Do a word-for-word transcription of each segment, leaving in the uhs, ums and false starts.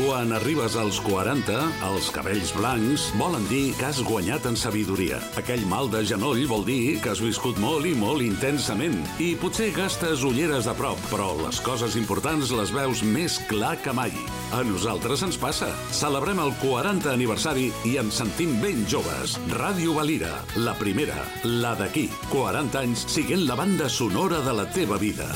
Quan arribes als quaranta, els cabells blancs volen dir que has guanyat en sabidoria. Aquell mal de genoll vol dir que has viscut molt i molt intensament. I potser gastes ulleres de prop, però les coses importants les veus més clar que mai. A nosaltres ens passa. Celebrem el quaranta aniversari i ens sentim ben joves. Ràdio Valira, la primera, la d'aquí. quaranta anys siguent la banda sonora de la teva vida.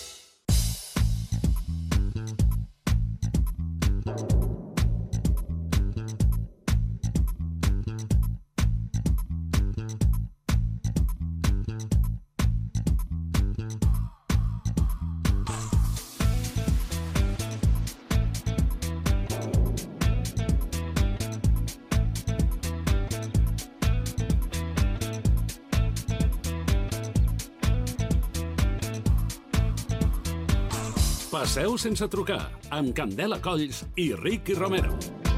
Passeu sense trucar, amb Candela Colls i Ricky Romero.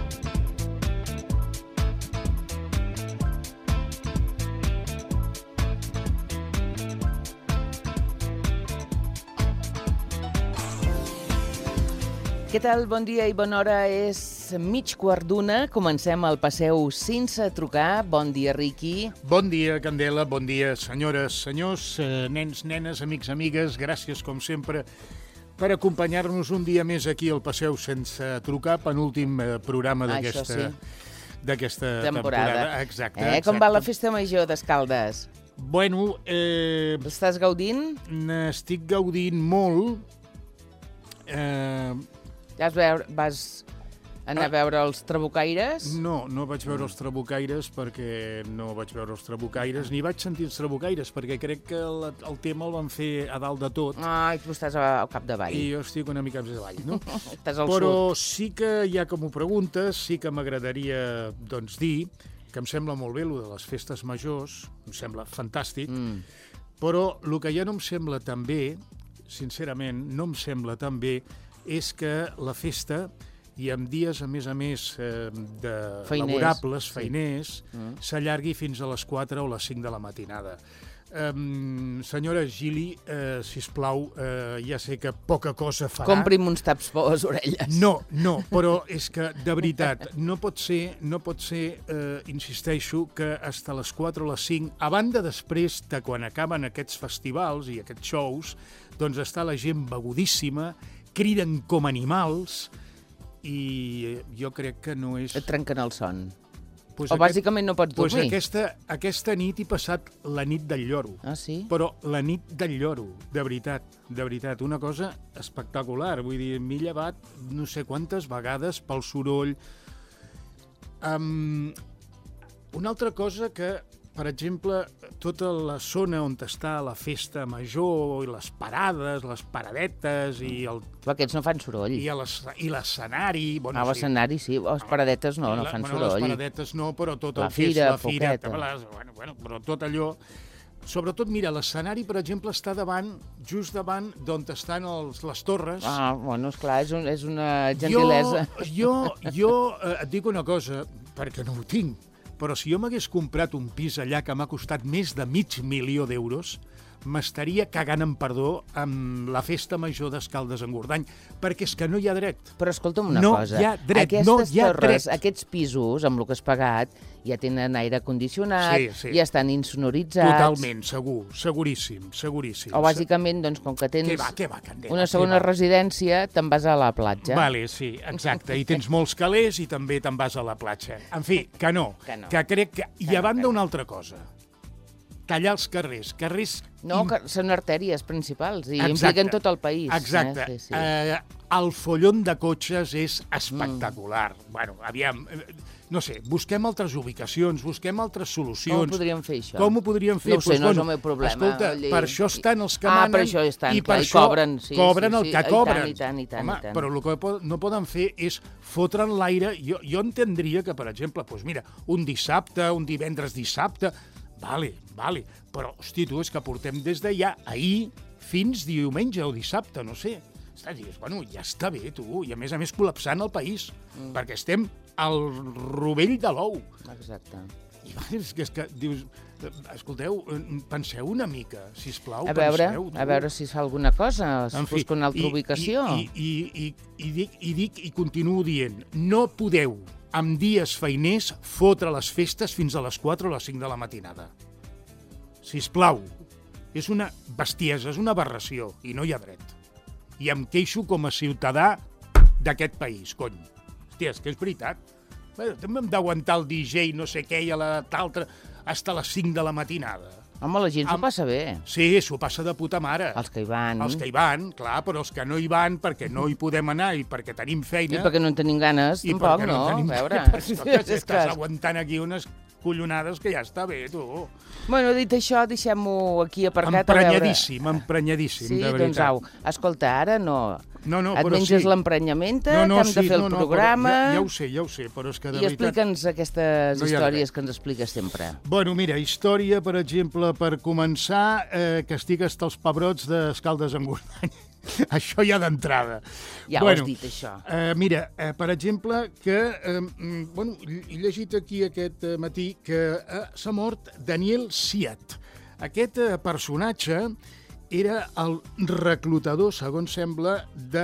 Què tal? Bon dia i bona hora. És mig quart d'una. Comencem el Passeu sense trucar. Bon dia, Ricky. Bon dia, Candela. Bon dia, senyores, senyors, eh, nens, nenes, amics, amigues. Gràcies, com sempre, per acompanyar-nos un dia més aquí al Passeu sense trucar, penúltim eh, programa d'aquesta sí. d'aquesta temporada. temporada. Exacte, Eh, exacte. com va la festa major d'Escaldes? Bueno, eh, L'estàs gaudint? n'estic gaudint molt. Eh, Vas, veure, vas anar a veure els trabucaires? no, no vaig veure els trabucaires perquè no vaig veure els trabucaires, ni vaig sentir els trabucaires, perquè crec que el, el tema el van fer a dalt de tot. Ai, tu estàs al capdavall. I jo estic una mica més avall, no? Estàs al Però sud. sí que, ja que m'ho preguntes, sí que m'agradaria doncs, dir que em sembla molt bé el de les festes majors, em sembla fantàstic, Mm. però el que ja no em sembla tan bé, sincerament, no em sembla tan bé, és que la festa, i amb dies, a més a més, eh, de Feiners. laborables, Sí. feiners, Mm. s'allargui fins a les quatre o les cinc de la matinada. Um, senyora Gili, uh, sisplau, uh, ja sé que poca cosa farà. Compri'm uns taps per les orelles. No, no, però és que, de veritat, no pot ser, no pot ser, eh, insisteixo, que hasta les quatre o les cinc, a banda després de quan acaben aquests festivals i aquests shows, doncs està la gent begudíssima, criden com animals, i jo crec que no és... Et trenquen el son. Pues O aquest- bàsicament no pots pues dormir. aquesta, aquesta nit he passat la nit del lloro. Ah, sí? Però la nit del lloro, de veritat, de veritat, una cosa espectacular. Vull dir, m'he llevat no sé quantes vegades pel soroll. Um, una altra cosa que, per exemple, tota la zona on està la festa major i les parades, les paradetes i el Però aquests no fan soroll. i a les- i l'escenari... Bueno, A l'escenari sí, les paradetes no, no la- fan bueno, soroll. Les paradetes no, però tot La el que és fira, la fira, poqueta. les, bueno, bueno, però tot allò... Sobretot, mira, l'escenari, per exemple, està davant, just davant d'on estan els, les torres. Ah, bueno, esclar, és, un, és una gentilesa. Jo, jo, jo eh, et dic una cosa, perquè no ho tinc, però si jo m'hagués comprat un pis allà que m'ha costat més de mig milió d'euros, m'estaria cagant en perdó amb la festa major d'Escaldes en Gordany, perquè és que no hi ha dret. Però escolta'm una No cosa. hi ha dret, Aquestes no hi ha torres, dret. aquests pisos, amb el que has pagat, ja tenen aire condicionat, Sí, sí. ja estan insonoritzats. Totalment, segur, seguríssim, seguríssim. O bàsicament, doncs, com que tens Què va, què va, Candela? una segona què va? residència, te'n vas a la platja. Vale, sí, exacte. I tens molts calés i també te'n vas a la platja. En fi, que no. Que no. Que crec que... I Que no, a banda que no. una altra cosa. Tallar els carrers. Carrers... No, im- que són artèries principals i Exacte. impliquen tot el país. Exacte. Eh? Sí, sí. Eh, el follon de cotxes és espectacular. Mm. Bueno, aviam, eh, no sé, busquem altres ubicacions, busquem altres solucions. Com ho podríem fer, això? Com ho podríem fer? No ho sé, Pues, no és bueno, el meu problema. Escolta, Vull dir- per això estan els que Ah, manen... per això estan, i clar, per i això cobren, sí, cobren sí, el sí. que I tant, cobren. i tant, i tant, Home, i tant. però el que po- no poden fer és fotre'n l'aire. Jo, jo entendria que, per exemple, pues mira, un dissabte, un divendres dissabte, vale, vale, però, hosti, tu, és que portem des de ja ahir fins diumenge o dissabte, no sé. Estàs dient, bueno, ja està bé, tu, i a més a més col·lapsant el país, mm. perquè estem al rovell de l'ou. Exacte. I és que, és que dius, escolteu, penseu una mica, sisplau, a veure, penseu. A veure si es fa alguna cosa, es En fi, busca una altra i, ubicació. I, i, i, i, dic, I dic i continuo dient, no podeu, amb dies feiners, fotre les festes fins a les quatre o les cinc de la matinada. Sisplau, és una bestiesa, és una aberració, i no hi ha dret. I em queixo com a ciutadà d'aquest país, cony. Hòstia, és que és veritat. Bé, també hem d'aguantar el D J, no sé què, i a l'altre, fins a les cinc de la matinada. Home, la gent s'ho Amb... passa bé. Sí, s'ho passa de puta mare. Els que hi van. Els que hi van, clar, però els que no hi van perquè no hi podem anar i perquè tenim feina... I perquè no en tenim ganes, i tampoc, no? no? Tenim... A veure... Estàs, estàs aguantant aquí unes collonades que ja està bé, tu. Bueno, dit això, deixem-ho aquí aparcat. Emprenyadíssim, a veure... emprenyadíssim, sí, de veritat. doncs au, escolta, ara no... No, no, Et però menges sí. l'emprenyamenta, no, no, que hem de sí, fer el no, no, programa... Ja, ja ho sé, ja ho sé, però és que de I veritat... explica'ns aquestes no històries que ens expliques sempre. Bueno, mira, història, per exemple, per començar, eh, que estic hasta els pebrots d'Escaldes en Gordany. Això ja d'entrada. Ja bueno, ho has dit, això. Eh, mira, eh, per exemple, que eh, bueno, he llegit aquí aquest eh, matí que eh, s'ha mort Daniel Siat. Aquest eh, personatge era el reclutador, segons sembla,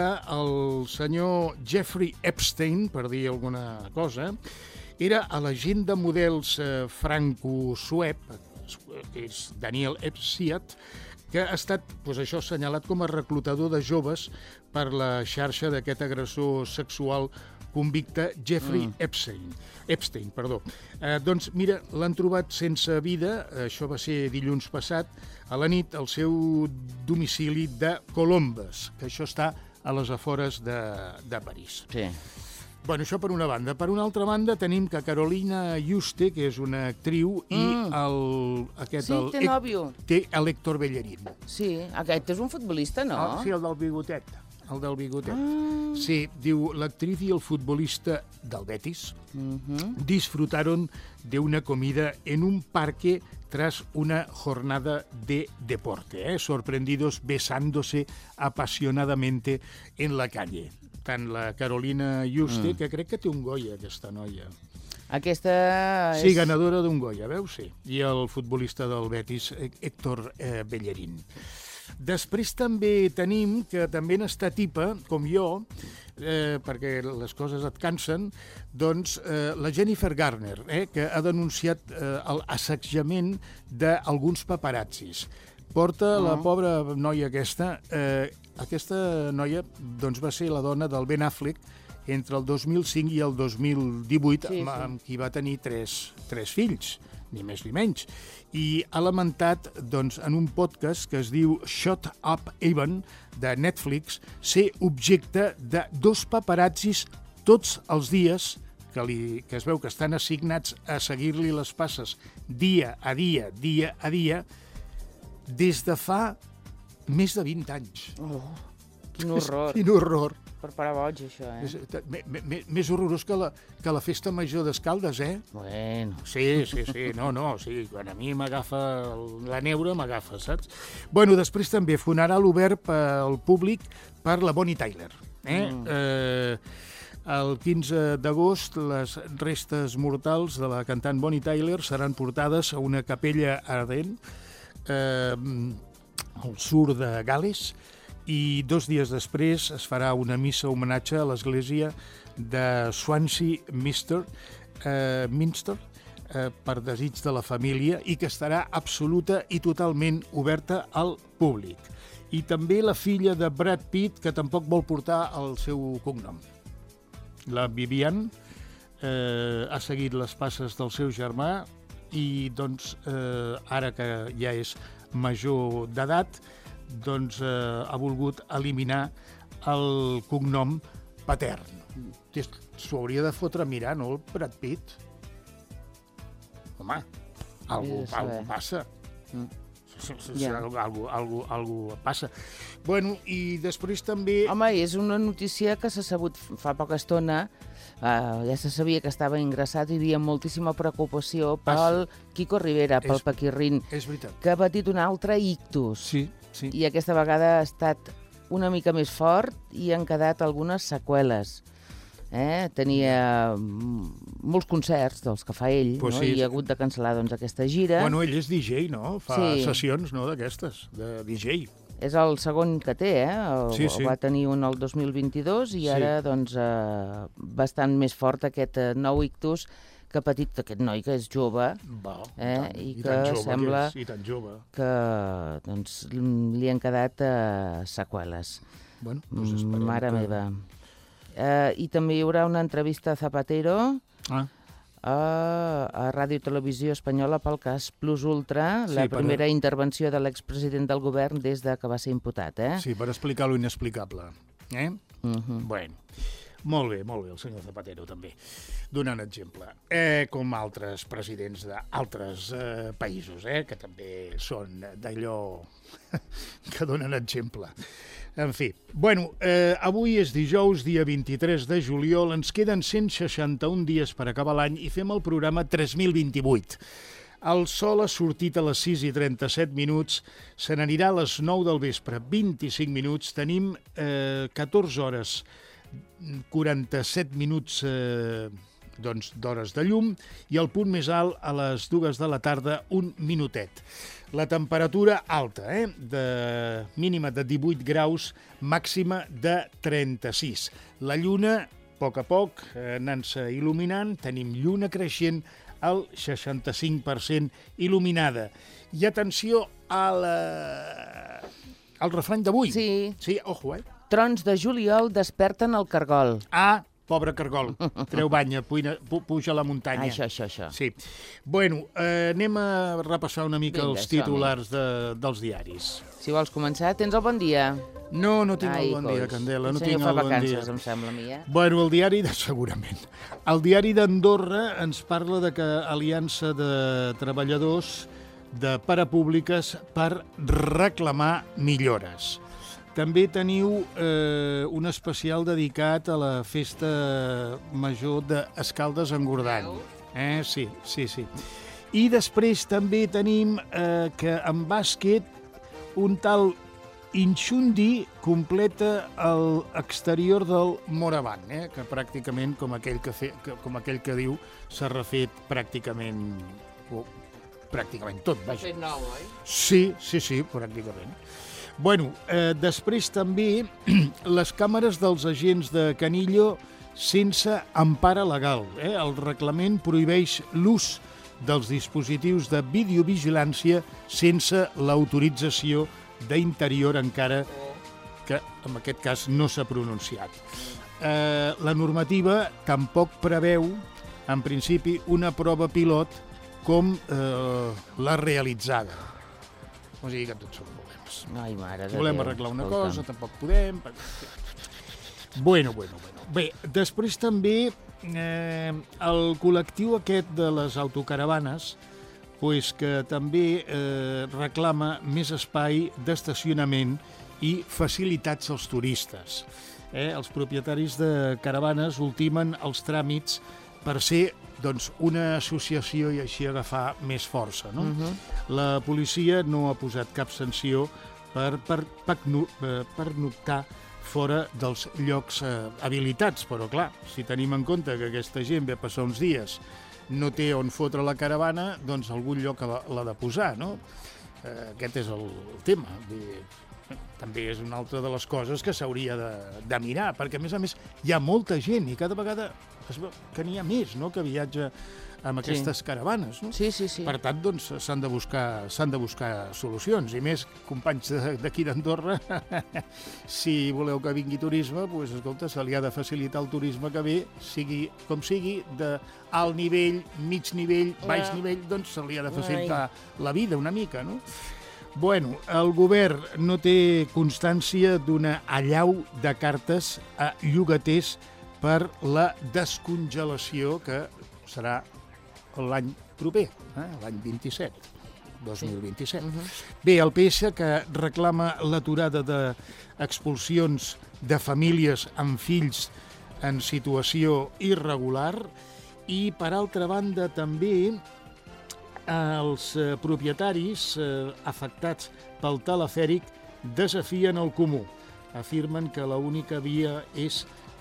del senyor Jeffrey Epstein, per dir alguna cosa. Era a l'agent de models eh, franco-suep, que és Daniel Siat, que ha estat, doncs això, assenyalat com a reclutador de joves per la xarxa d'aquest agressor sexual convicte Jeffrey mm. Epstein. Epstein, perdó. Eh, doncs, mira, l'han trobat sense vida, això va ser dilluns passat, a la nit, al seu domicili de Colombes, que això està a les afores de, de París. Sí. Bueno, això per una banda. Per una altra banda tenim que Carolina Juste, que és una actriu, mm. i el... Aquest, sí, el, té nòvio. Té l'Héctor Bellerín. Sí, aquest és un futbolista, no? Ah, sí, el del bigotet. El del bigotet. Ah. Sí, diu, l'actriz y el futbolista del Betis uh-huh. disfrutaron de una comida en un parque tras una jornada de deporte, ¿eh? Sorprendidos besándose apasionadamente en la calle. Tant la Carolina Juste, mm. que crec que té un Goya, aquesta noia. Aquesta és... Sí, ganadora d'un Goya, veus? Sí. I el futbolista del Betis, Héctor eh, Bellerín. Després també tenim que també n'està tipa, com jo, eh, perquè les coses et cansen, doncs eh, la Jennifer Garner, eh, que ha denunciat eh, l'assetjament d'alguns paparazzis. Porta oh. la pobra noia aquesta, eh, aquesta noia doncs, va ser la dona del Ben Affleck entre el dos mil cinc i el dos mil divuit, sí, amb, sí. amb qui va tenir tres, tres fills, ni més ni menys. I ha lamentat, doncs, en un podcast que es diu Shut Up Even, de Netflix, ser objecte de dos paparazzis tots els dies, que, li, que es veu que estan assignats a seguir-li les passes dia a dia, dia a dia, des de fa més de vint anys. Oh, quin horror. Quin horror. Per parar boig, això, eh? És, me, me, més horrorós que la, que la festa major d'Escaldes, eh? Bueno. Sí, sí, sí, no, no, sí, quan a mi m'agafa la neura, m'agafa, saps? Bueno, després també funeral obert pel públic per la Bonnie Tyler, eh? Mm. eh el quinze d'agost, les restes mortals de la cantant Bonnie Tyler seran portades a una capella ardent eh, al sud de Gal·les, i dos dies després es farà una missa homenatge a l'església de Swansea Minster, eh, Minster eh, per desig de la família, i que estarà absoluta i totalment oberta al públic. I també la filla de Brad Pitt, que tampoc vol portar el seu cognom. La Vivian eh, ha seguit les passes del seu germà i, doncs, eh, ara que ja és major d'edat, doncs eh, ha volgut eliminar el cognom patern. S'ho hauria de fotre a mirar, no, el Brad Pitt? Home, algú, algú passa. Mm. Yeah. Algú, algú, algú, algú passa. Bueno, i després també... Home, és una notícia que s'ha sabut fa poca estona. Uh, ja se sabia que estava ingressat i hi havia moltíssima preocupació pel Quico Rivera, pel és, Paquirrín, és veritat. Que ha patit un altre ictus. Sí, sí. I aquesta vegada ha estat una mica més fort i han quedat algunes seqüeles. Eh? Tenia molts concerts dels que fa ell, Pues no? sí. I ha hagut de cancel·lar doncs, aquesta gira. Bueno, ell és D J, no? Fa Sí. sessions, no?, d'aquestes, de D J. És el segon que té, eh? El, Sí, sí. Va tenir un el dos mil vint-i-dos i Sí. ara, doncs, eh, bastant més fort aquest eh, nou ictus que ha patit aquest noi, que és jove, Va, Eh, tant, i i que tan jove sembla- que és, i tan jove. que doncs, li han quedat eh, seqüeles. Bueno, doncs esperem Mare que... meva. Eh, I també hi haurà una entrevista a Zapatero Ah, a, a Ràdio Televisió Espanyola pel cas Plus Ultra, Sí, la per- primera intervenció de l'expresident del govern des de que va ser imputat, eh? sí, per explicar lo inexplicable. Eh? Mhm. Bueno, molt bé, molt bé, el senyor Zapatero també, donant exemple. Eh, com altres presidents d'altres eh, països, eh, que també són d'allò que donen exemple. En fi, bueno, eh, avui és dijous, dia vint-i-tres de juliol, ens queden cent seixanta-un dies per acabar l'any i fem el programa tres mil vint-i-vuit. El sol ha sortit a les sis i trenta-set minuts, se n'anirà a les nou del vespre, vint-i-cinc minuts, tenim eh, catorze hores, quaranta-set minuts eh, doncs, d'hores de llum i el punt més alt a les dues de la tarda, un minutet. La temperatura alta, eh? De mínima de divuit graus, màxima de trenta-sis. La lluna, a poc a poc, eh, anant-se il·luminant, tenim lluna creixent al seixanta-cinc per cent il·luminada. I atenció a la... al refrany d'avui. Sí. Sí, ojo, eh? Trons de juliol desperten el cargol. Ah, pobre cargol, treu banya, puina, pu, puja a la muntanya. Això, això, això. Sí. Bueno, eh, anem a repassar una mica Vinga, els som-hi. titulars de, dels diaris. Si vols començar, tens el bon dia. No, no tinc Ai, el bon dia, coix. Candela, no El senyor tinc fa el bon vacances, dia. em sembla a mi, eh? Bueno, el diari, de, segurament. El diari d'Andorra ens parla de que Aliança de Treballadors de Parapúbliques per reclamar millores. També teniu eh, un especial dedicat a la festa major d'Escaldes-Engordany. Eh, sí, sí, sí. I després també tenim eh, que en bàsquet un tal Inxundi completa l'exterior del Moraván, eh, que pràcticament, com aquell que, fe, que, com aquell que diu, s'ha refet pràcticament, o, pràcticament tot, vaja. Fet nou, oi? Sí, sí, sí, pràcticament. Bueno, eh, després també les càmeres dels agents de Canillo sense empara legal. Eh? El reglament prohibeix l'ús dels dispositius de videovigilància sense l'autorització d'Interior, encara que en aquest cas no s'ha pronunciat. Eh, la normativa tampoc preveu, en principi, una prova pilot com eh, la realitzada. O sigui que tots són problemes. Ai, mare de Volem Déu, arreglar una escolta'm. cosa, tampoc podem... Bueno, bueno, bueno. Bé, després també eh, el col·lectiu aquest de les autocaravanes pues, que també eh, reclama més espai d'estacionament i facilitats als turistes. Eh, els propietaris de caravanes ultimen els tràmits per ser doncs, una associació i així agafar més força. No? Mhm. La policia no ha posat cap sanció per, per, per, per pernoctar fora dels llocs eh, habilitats, però clar, si tenim en compte que aquesta gent ve a passar uns dies, no té on fotre la caravana, doncs algun lloc l'ha de posar, no? Eh, aquest és el tema. Vull dir, també és una altra de les coses que s'hauria de, de mirar, perquè a més a més hi ha molta gent i cada vegada es veu que n'hi ha més, no?, que viatja amb aquestes sí. caravanes, no? Sí, sí, sí. Per tant, doncs, s'han de buscar, s'han de buscar solucions. I més, companys d'aquí d'Andorra, si voleu que vingui turisme, doncs, escolta, se li ha de facilitar el turisme que ve, sigui com sigui, de alt nivell, mig nivell, baix Ja. nivell, doncs se li ha de facilitar la vida una mica, no? Bueno, el govern no té constància d'una allau de cartes a llogaters per la descongelació que serà l'any proper, eh? l'any vint-i-set, dos mil vint-i-set. Sí. Uh-huh. Bé, el P S que reclama l'aturada d'expulsions de famílies amb fills en situació irregular i, per altra banda, també els eh, propietaris eh, afectats pel telefèric desafien el comú. Afirmen que l'única via és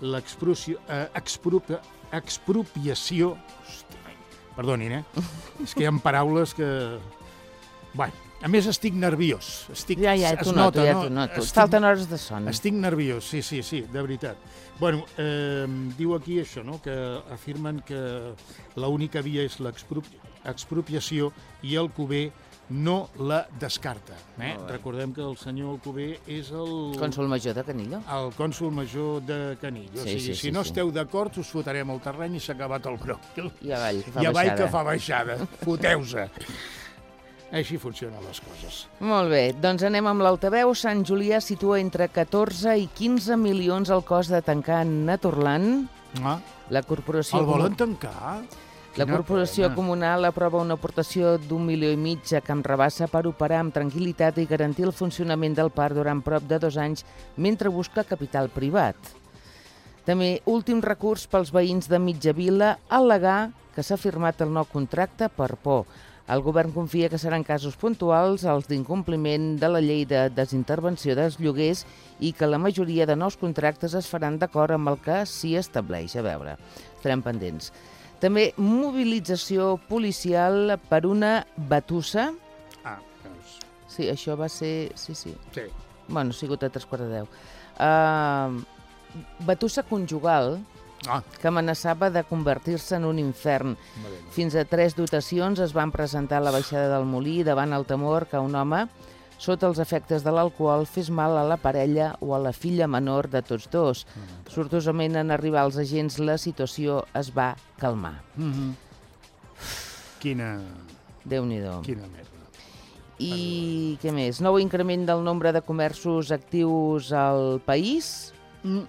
l'expropiació... Perdonin, eh? És que hi ha paraules que... Bé, a més estic nerviós. Estic, ja, ja, t'ho noto, ja t'ho noto. Estic, falten hores de son. Estic nerviós, sí, sí, sí, de veritat. Bueno, eh, diu aquí això, no?, que afirmen que l'única via és l'expropiació i el Alcover no la descarta. Eh? Recordem que el senyor Alcover és el... Cònsol major de Canillo. El cònsol major de Canillo. Sí, o sigui, sí, si sí, no sí. esteu d'acord, us fotarem el terreny i s'ha acabat el bròquil. I avall, que fa I avall baixada. que fa baixada. Foteu-se. Així funcionen les coses. Molt bé, doncs anem amb l'altaveu. Sant Julià situa entre catorze i quinze milions el cost de tancar Naturland. Ah, la corporació el volen tancar? La corporació pena. comunal aprova una aportació d'un milió i mig a Camp Rabassa per operar amb tranquil·litat i garantir el funcionament del parc durant prop de dos anys mentre busca capital privat. També últim recurs pels veïns de Mitjavila, al·legar que s'ha firmat el nou contracte per por. El govern confia que seran casos puntuals els d'incompliment de la llei de desintervenció dels lloguers i que la majoria de nous contractes es faran d'acord amb el que s'hi estableix. A veure, estarem pendents. També mobilització policial per una batussa. Ah, veus. Sí, això va ser... Sí, sí. Sí. Bueno, ha sigut a tres quarts de deu. Uh, batussa conjugal ah. que amenaçava de convertir-se en un infern. Fins a tres dotacions es van presentar a la baixada del Molí davant el temor que un home, sota els efectes de l'alcohol, fes mal a la parella o a la filla menor de tots dos. Sortosament, en arribar els agents, la situació es va calmar. Mm-hmm. Quina... Déu-n'hi-do. Quina merda. I què més? Nou increment del nombre de comerços actius al país. Mm.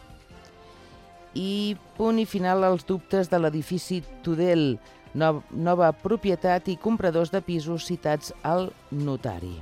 I punt i final als dubtes de l'edifici Tudel, no, nova propietat i compradors de pisos citats al notari.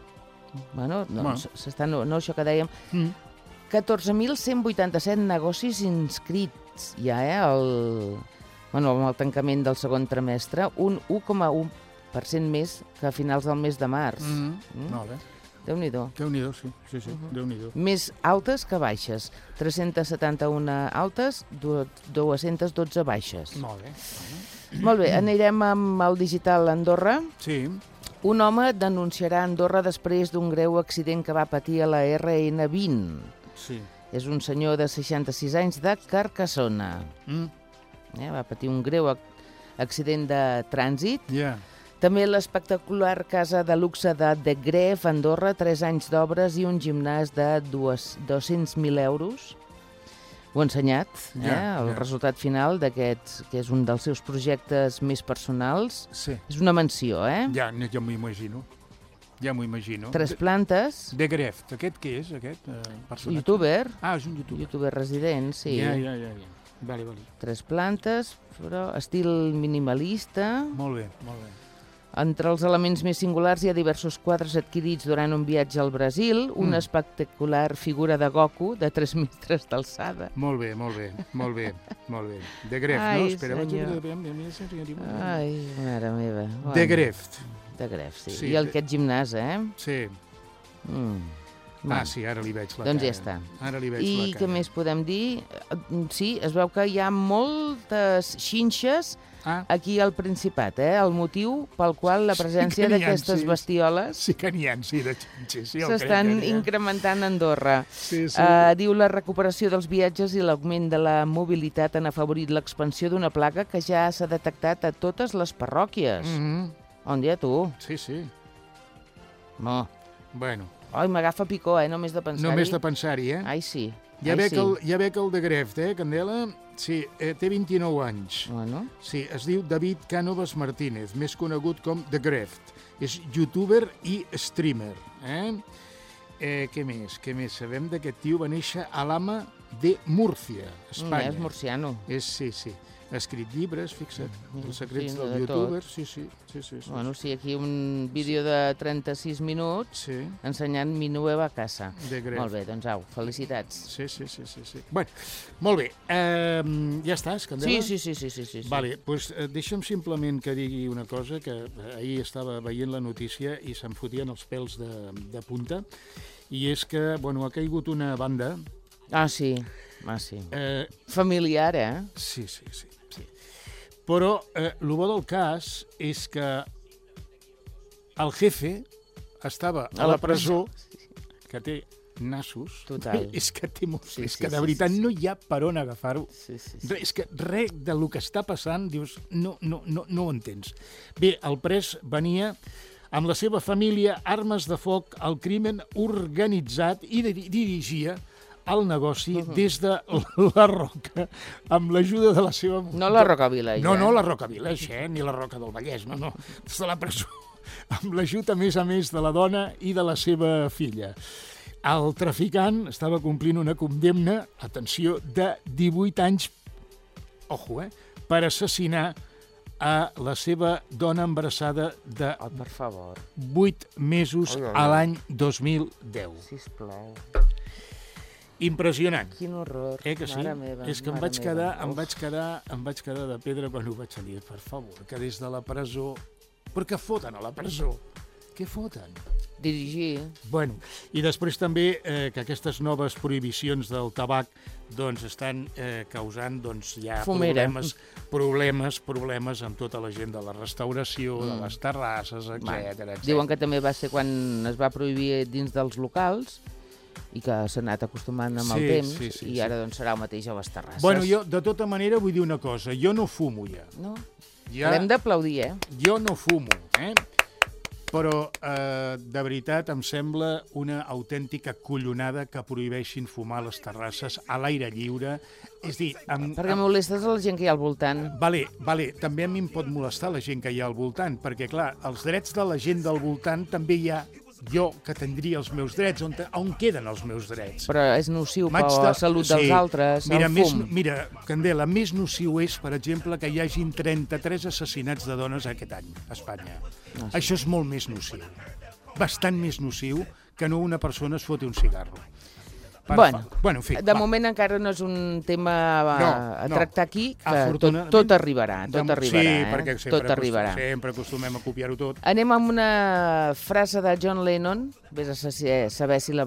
Bueno, doncs, s'està, no, no, això que dèiem, mm. catorze mil cent vuitanta-set negocis inscrits ja, eh, el, bueno, amb el tancament del segon trimestre, un u coma u per cent més que a finals del mes de març. Mm. Mm. Molt bé. Déu-n'hi-do. Déu-n'hi-do, sí, sí, sí. Uh-huh. Déu-n'hi-do. Més altes que baixes. tres-cents setanta-una altes, dos-cents dotze baixes. Molt bé. Uh-huh. Molt bé, anirem amb el digital Andorra. Sí. Un home denunciarà Andorra després d'un greu accident que va patir a la erre ene vint. Sí. És un senyor de seixanta-sis anys de Carcassona. Mm. Eh, va patir un greu accident de trànsit. Ja. Yeah. També l'espectacular casa de luxe de The Gref, Andorra, tres anys d'obres i un gimnàs de dos-cents mil euros. Ho ha ensenyat, eh? Ja, el ja. resultat final d'aquests, que és un dels seus projectes més personals. Sí. És una mansió, eh? Ja, ja m'ho imagino. Ja m'ho imagino. Tres plantes. The Greft. Aquest què és, aquest eh, personatge? Youtuber. Ah, és un youtuber. Youtuber resident, sí. Ja, ja, ja. ja. Vale, vale. Tres plantes, però estil minimalista. Molt bé, molt bé. Entre els elements més singulars hi ha diversos quadres adquirits durant un viatge al Brasil, mm. una espectacular figura de Goku de tres metres d'alçada. Molt bé, molt bé, molt bé, molt bé. The Greft, Ai, no? Espera, senyor. Ai, mare meva. Bueno. The Greft. The Greft, sí. Sí, I el, de... aquest gimnàs, eh? Sí. Mm. Ah, sí, ara li veig la doncs cara. ja està. Ara li veig I la cara. què més podem dir? Sí, es veu que hi ha moltes xinxes ah. aquí al Principat, eh? El motiu pel qual la presència sí d'aquestes sí. bestioles sí que n'hi ha, sí, de xinxes. Sí, s'estan incrementant a Andorra. Sí, sí. Uh, diu la recuperació dels viatges i l'augment de la mobilitat han afavorit l'expansió d'una plaga que ja s'ha detectat a totes les parròquies. Mm-hmm. On dia tu? Sí, sí. No. Bueno. Ai, m'agafa picor, eh? Només de pensar-hi. Només de pensar-hi, eh? Ai, sí. Ja, Ai, ve sí. que el, ja ve que el de Greft, eh, Candela? Sí, eh, té vint-i-nou anys. Bueno. Sí, es diu David Cánovas Martínez, més conegut com The Greft. És youtuber i streamer. Eh? Eh, què més? Què més? Sabem que aquest tio va néixer a l'Ama de Múrcia, Espanya. Mm, és murciano. És, sí, sí. Ha escrit llibres, fixa't, Mm, els secrets sí, del de youtuber. tot. Sí, sí, sí, sí, sí. Bueno, sí, aquí un vídeo de trenta-sis minuts sí. ensenyant mi nueva casa. De Greft. Molt bé, doncs au, felicitats. Sí, sí, sí, sí, sí. Bueno, molt bé. Eh, ja estàs, Candela? Sí, sí, sí, sí, sí, sí. Vale, doncs eh, deixa'm simplement que digui una cosa, que ahir estava veient la notícia i se'm fotien els pèls de, de punta, i és que, bueno, ha caigut una banda... Ah, sí. Ah, sí. Eh, Familiar, eh? sí, sí, sí. sí. Però eh, el bo del cas és que el jefe estava a, a la presó, que té nassos. Total. És que té molts, Sí, és sí, que de sí, veritat sí, sí. no hi ha per on agafar-ho. Sí, sí, sí. És que res del que està passant, dius, no, no, no, no ho entens. Bé, el pres venia amb la seva família, armes de foc, el crimen organitzat i di- dirigia el negoci uh -huh. des de la Roca, amb l'ajuda de la seva... No la Roca Village, No, eh? no, la Roca Village, eh? Ni la Roca del Vallès, no, no. Des de la presó. Amb l'ajut, a més a més, de la dona i de la seva filla. El traficant estava complint una condemna, atenció, de divuit anys, ojo, eh, per assassinar a la seva dona embarassada de Oh, per favor, vuit mesos Ai, ai, a ai. l'any dos mil deu. sisplau. Impressionant. Quin horror. Eh que sí? Mare meva, És que em mare vaig, meva. quedar, em, Uf. vaig quedar, em vaig quedar de pedra quan ho vaig dir. Per favor, que des de la presó... Però què foten a la presó? Què foten? Dirigir. Bueno, i després també eh, que aquestes noves prohibicions del tabac doncs estan eh, causant doncs, ja Fumera. problemes, problemes, problemes amb tota la gent de la restauració, mm. de les terrasses, etcètera, etcètera. Diuen que també va ser quan es va prohibir dins dels locals i que s'ha anat acostumant amb el Sí, temps sí, sí, i ara doncs serà el mateix a les terrasses. Bueno, jo, de tota manera, vull dir una cosa. Jo no fumo ja. No? ja L'hem d'aplaudir, eh? Jo no fumo, eh? Però, eh, de veritat, em sembla una autèntica collonada que prohibeixin fumar a les terrasses a l'aire lliure. És dir, amb, Perquè amb... molestes a la gent que hi ha al voltant. Vale, vale, també a mi em pot molestar la gent que hi ha al voltant, perquè, clar, els drets de la gent del voltant també hi ha jo que tindria els meus drets. On, on queden els meus drets? Però és nociu per M'haig la de- salut sí. dels altres, Mira, el més, fum. mira, Candela, més nociu és, per exemple, que hi hagin trenta-tres assassinats de dones aquest any a Espanya. Ah, sí. Això és molt més nociu. Bastant més nociu que no una persona es foti un cigarro. Per Bueno, fa... bueno, en fi, de va. moment encara no és un tema a, No, a no. tractar aquí, que tot, Afortunadament- tot arribarà, tot De- arribarà, sí, eh? perquè sempre, tot arribarà. acostum- sempre acostumem a copiar-ho tot. Anem amb una frase de John Lennon, vés a saber, saber si la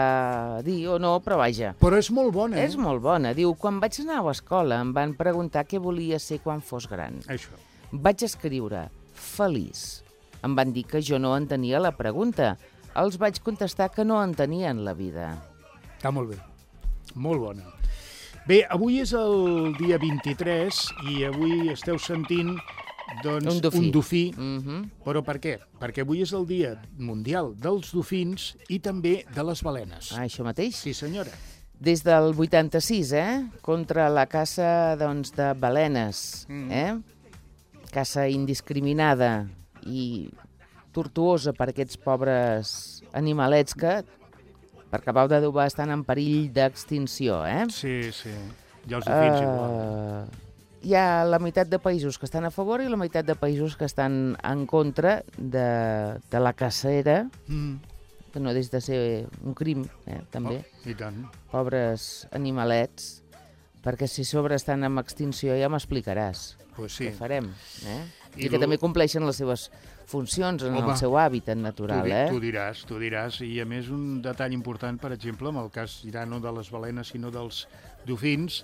va dir o no, però vaja. Però és molt bona, eh? És molt bona. Diu, quan vaig anar a l'escola em van preguntar què volia ser quan fos gran. Això. Vaig escriure, feliç. Em van dir que jo no entenia la pregunta. Els vaig contestar que no entenien la vida. Està molt bé. Molt bona. Bé, avui és el dia vint-i-tres i avui esteu sentint doncs, Un dofí. un dofí. Mhm. Però per què? Perquè avui és el dia mundial dels dofins i també de les balenes. Ah, això mateix? Sí, senyora. Des del vuitanta-sis, eh? Contra la caça, doncs, de balenes, Mm. eh? Caça indiscriminada i tortuosa per aquests pobres animalets que, per acabar de dur, estan en perill d'extinció, eh? Sí, sí. I els dofins igual. Uh, hi ha la meitat de països que estan a favor i la meitat de països que estan en contra de, de la cacera, Mm. que no deixa de ser un crim, eh, també. Oh, I tant. Pobres animalets, perquè si sobre estan en extinció ja m'explicaràs Pues sí. què farem. Eh? I, I que lo- també compleixen les seves funcions en Home, el seu hàbitat Tu, natural. di- Eh? tu diràs, tu diràs. I a més un detall important, per exemple, en el cas ja no de les balenes sinó dels dofins,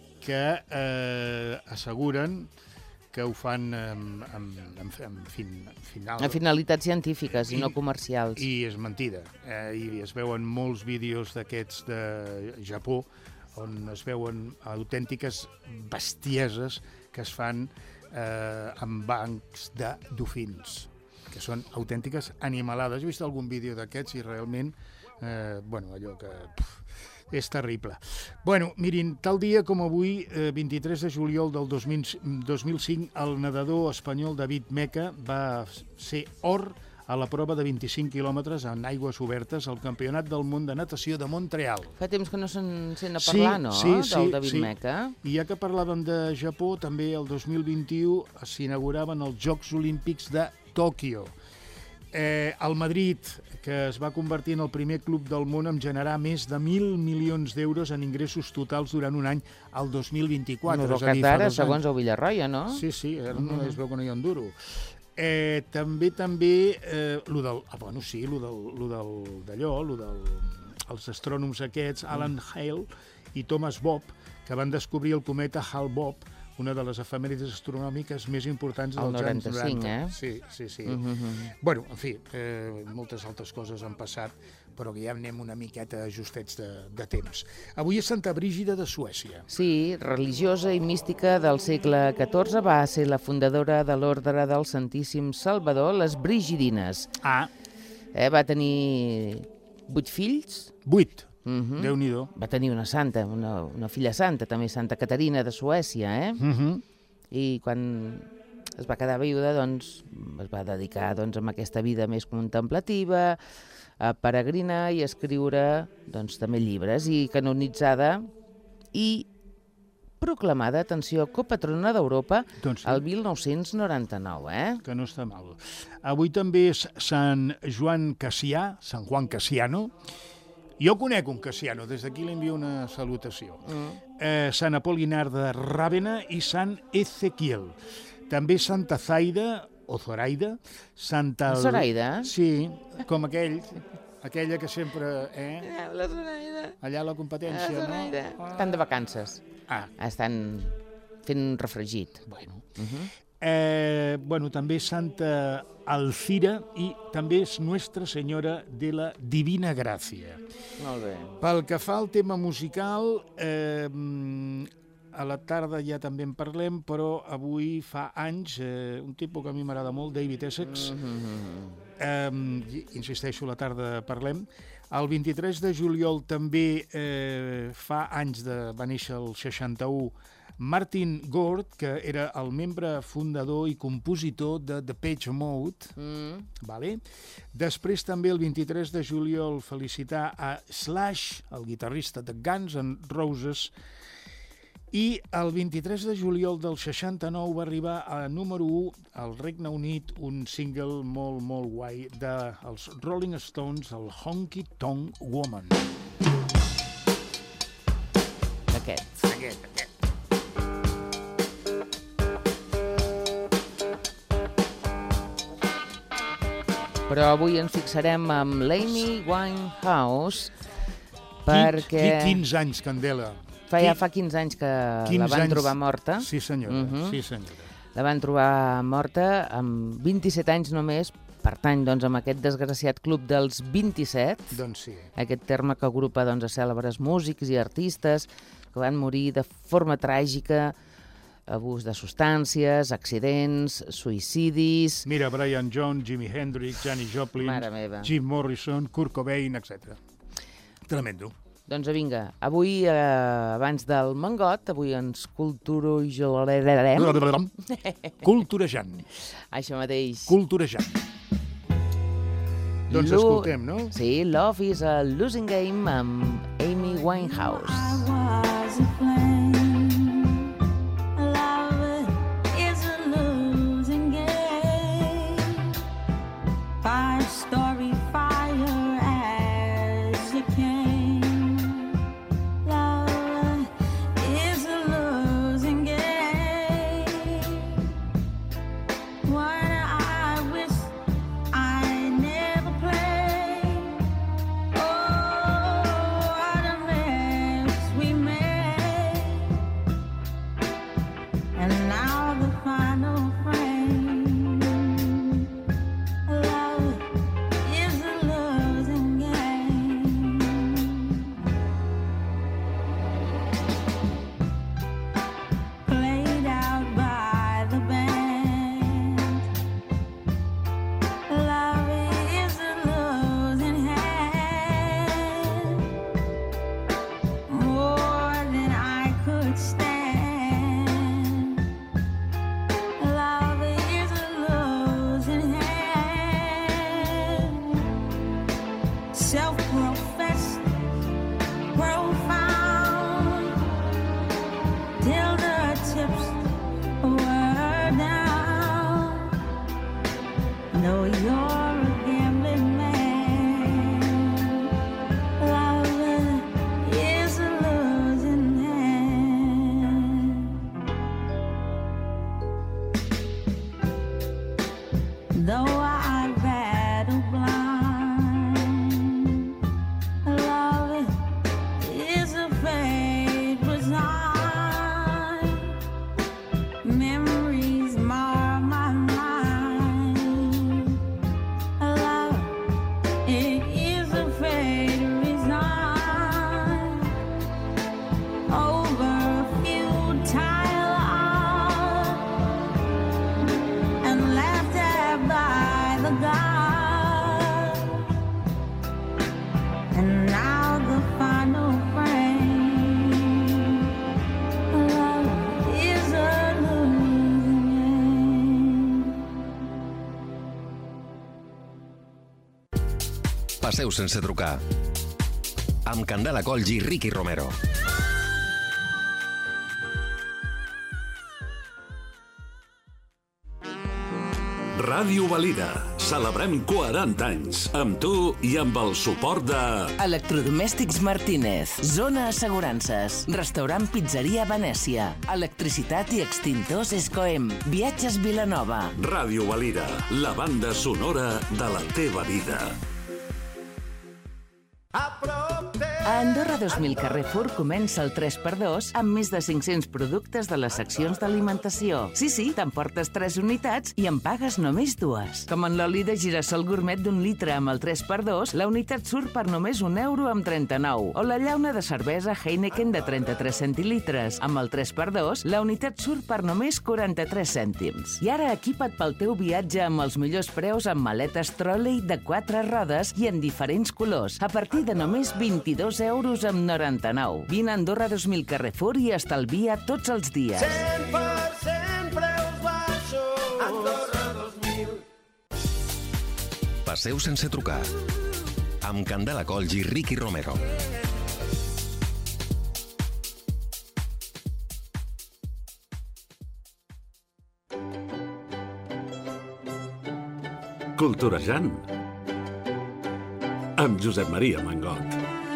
que eh, asseguren que ho fan amb, amb, amb, amb fin, final... A finalitats científiques i, I- no comercials. I és mentida. Eh, I es veuen molts vídeos d'aquests de Japó on es veuen autèntiques bestieses que es fan eh, amb bancs de dofins, que són autèntiques animalades. He vist algun vídeo d'aquests i realment, eh, bueno, allò que... Pff, és terrible. Bueno, mirin, tal dia com avui, eh, vint-i-tres de juliol del dos mil, dos mil cinc, el nedador espanyol David Meca va ser or a la prova de vint-i-cinc quilòmetres en aigües obertes al Campionat del Món de Natació de Montreal. Fa temps que no se'n sent a Sí, parlar, no?, sí, sí, del David sí. Meca. I ja que parlàvem de Japó, també el dos mil vint-i-u s'inauguraven els Jocs Olímpics de Tòquio. Eh, el Madrid, que es va convertir en el primer club del món en generar més de mil milions d'euros en ingressos totals durant un any, el dos mil vint-i-quatre. No, és a dir, ara, fa dos segons anys. el Villarroya, no? Sí, sí, ara no Mhm. es veu que no hi ha un duro. Eh, també, també, eh, lo del, ah, bueno, sí, lo del, lo del, d'allò, lo del, els astrònoms aquests, Alan Hale i Thomas Bob, que van descobrir el cometa Hale-Bopp, una de les efemèrides astronòmiques més importants dels anys noranta. El noranta-cinc, eh? Sí, sí, sí. Uh -huh. Bueno, en fi, eh, moltes altres coses han passat, però que ja anem una miqueta justets de, de temps. Avui és Santa Brígida de Suècia. Sí, religiosa i mística del segle catorze, va ser la fundadora de l'Ordre del Santíssim Salvador, les Brigidines. Ah. Eh, va tenir vuit fills. Vuit. Uh-huh. Déu-n'hi-do. Va tenir una santa, una, una filla santa, també Santa Caterina de Suècia, eh? Uh-huh. I quan es va quedar viuda, doncs, es va dedicar doncs, a aquesta vida més contemplativa, a peregrinar i a escriure doncs, també llibres, i canonitzada i proclamada, atenció, copatrona d'Europa doncs sí. el mil nou-cents noranta-nou, eh? Que no està mal. Avui també és Sant Joan Cassià, Sant Juan Cassiano. Jo conec un Cassiano, des d'aquí li envio una salutació. Mm. Eh, Sant Apolinar de Ràvena i Sant Ezequiel. També Santa Zaida, o Zoraida. Santa... Zoraida? Sí, com aquell, aquella que sempre... Eh? La Zoraida. Allà a la competència, la Zoraida. No? Ah. Estan de vacances. Ah. Estan fent un refregit. Bueno. Uh -huh. Eh, bueno, també Santa Alcira i també és Nuestra Senyora de la Divina Gràcia. Molt bé. Pel que fa al tema musical, eh, a la tarda ja també en parlem, però avui fa anys, eh, un tipus que a mi m'agrada molt, David Essex, mm-hmm. eh, insisteixo, a la tarda parlem. El vint-i-tres de juliol també eh, fa anys de va néixer el seixanta-u Martin Gore, que era el membre fundador i compositor de Depeche Mode. Mm. Vale? Després també el vint-i-tres de juliol felicitar a Slash, el guitarrista de Guns N' Roses, i el vint-i-tres de juliol del seixanta-nou va arribar a número u al Regne Unit un single molt, molt guai dels Rolling Stones, el Honky Tonk Woman. Aquest. Aquest, aquest. Però avui ens fixarem amb l'Amy Winehouse perquè... quinze anys, Candela. Fa, ja fa quinze anys que la van anys... trobar morta. Sí, senyora. Uh -huh. Sí, senyora. La van trobar morta amb vint-i-set anys només, pertany doncs, amb aquest desgraciat club dels vint-i-set, doncs sí. Aquest terme que agrupa doncs, a cèlebres músics i artistes que van morir de forma tràgica, abús de substàncies, accidents, suïcidis... Mira, Brian Jones, Jimi Hendrix, Janis Joplin, Jim Morrison, Kurt Cobain, etcètera. Tremendo. Doncs vinga, avui, eh, abans del Mangot, avui ens culturejorem... Culturejant. Això mateix. Culturejant. Doncs escoltem, no? Sí, Love is a Losing Game amb Amy Winehouse. We Passeu sense trucar. Amb Candela Colls i Ricky Romero. Ràdio Valira. Celebrem quaranta anys. Amb tu i amb el suport de... Electrodomèstics Martínez. Zona Assegurances. Restaurant Pizzeria Venècia. Electricitat i extintors Escoem. Viatges Vilanova. Ràdio Valira. La banda sonora de la teva vida. A Andorra dos mil Carrefour comença el tres per dos amb més de cinc-cents productes de les seccions d'alimentació. Sí, sí, t'emportes tres unitats i en pagues només dues. Com en l'oli de girassol gourmet d'un litre amb el tres per dos, la unitat surt per només un euro amb trenta-nou. O la llauna de cervesa Heineken de trenta-tres centilitres. Amb el tres per dos, la unitat surt per només quaranta-tres cèntims. I ara equipa't pel teu viatge amb els millors preus amb maletes tròlei de quatre rodes i en diferents colors, a partir de només vint-i-dos euros amb noranta-nou. Vine a Andorra dos mil Carrefour i estalvia tots els dies. cent per cent preus baixos. Andorra dos mil. Passeu sense trucar. Amb Candela Colls i Ricky Romero. Culturejant. Amb Josep Maria Mangot.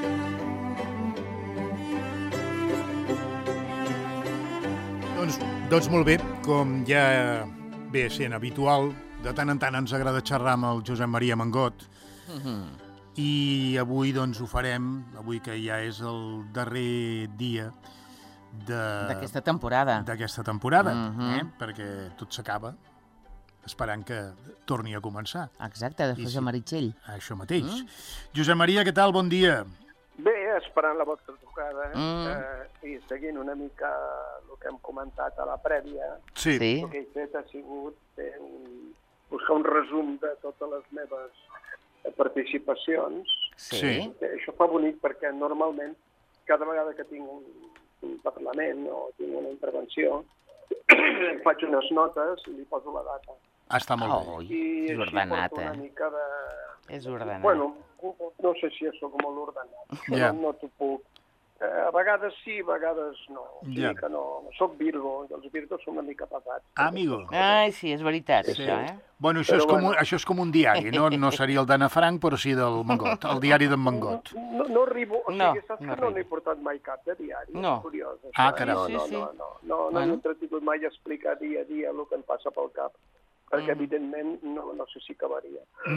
Doncs, doncs molt bé, com ja ve sent habitual, de tant en tant ens agrada xerrar amb el Josep Maria Mangot. Mm-hmm. I avui doncs ho farem, avui que ja és el darrer dia d'aquesta temporada. D'aquesta temporada, mm-hmm. eh? Perquè tot s'acaba esperant que torni a començar. Exacte, després de Meritxell. Això mateix. Mm. Josep Maria, què tal? Bon dia. Bé, esperant la vostra trucada Mm. eh, i seguint una mica el que hem comentat a la prèvia, Sí. Sí. el que he fet ha sigut fer un, buscar un resum de totes les meves participacions. Sí. Sí. Eh, Això fa bonic perquè normalment cada vegada que tinc un, un parlament o tinc una intervenció faig unes notes i li poso la data. Està molt bé. Oh, I és així ordenat, porto una eh? mica de... És ordenat. Bueno, no sé si és com l'ordenat. Ja. No, no t'ho puc... Eh, a vegades sí, a vegades no. O sigui Ja. que no. Soc Virgo, i els Virgos són una mica pesats. Ah, amigo. Ai, sí, és veritat, Sí. això, eh? Bueno, això, Però és com un, bueno. això és com un diari, no, no seria el d'Anna Frank, però sí del Mangot, el diari d'en Mangot. No, no arribo... O sigui, No, saps no que no arribo. n'he portat mai cap de diari? No. És curiós. Això, Ah, eh? caram. No, no, Sí, sí, no, sí. no, no, no Bueno. m'he entretingut mai a explicar dia a dia el que em passa pel cap, perquè, Mm. evidentment, no, no sé si acabaria.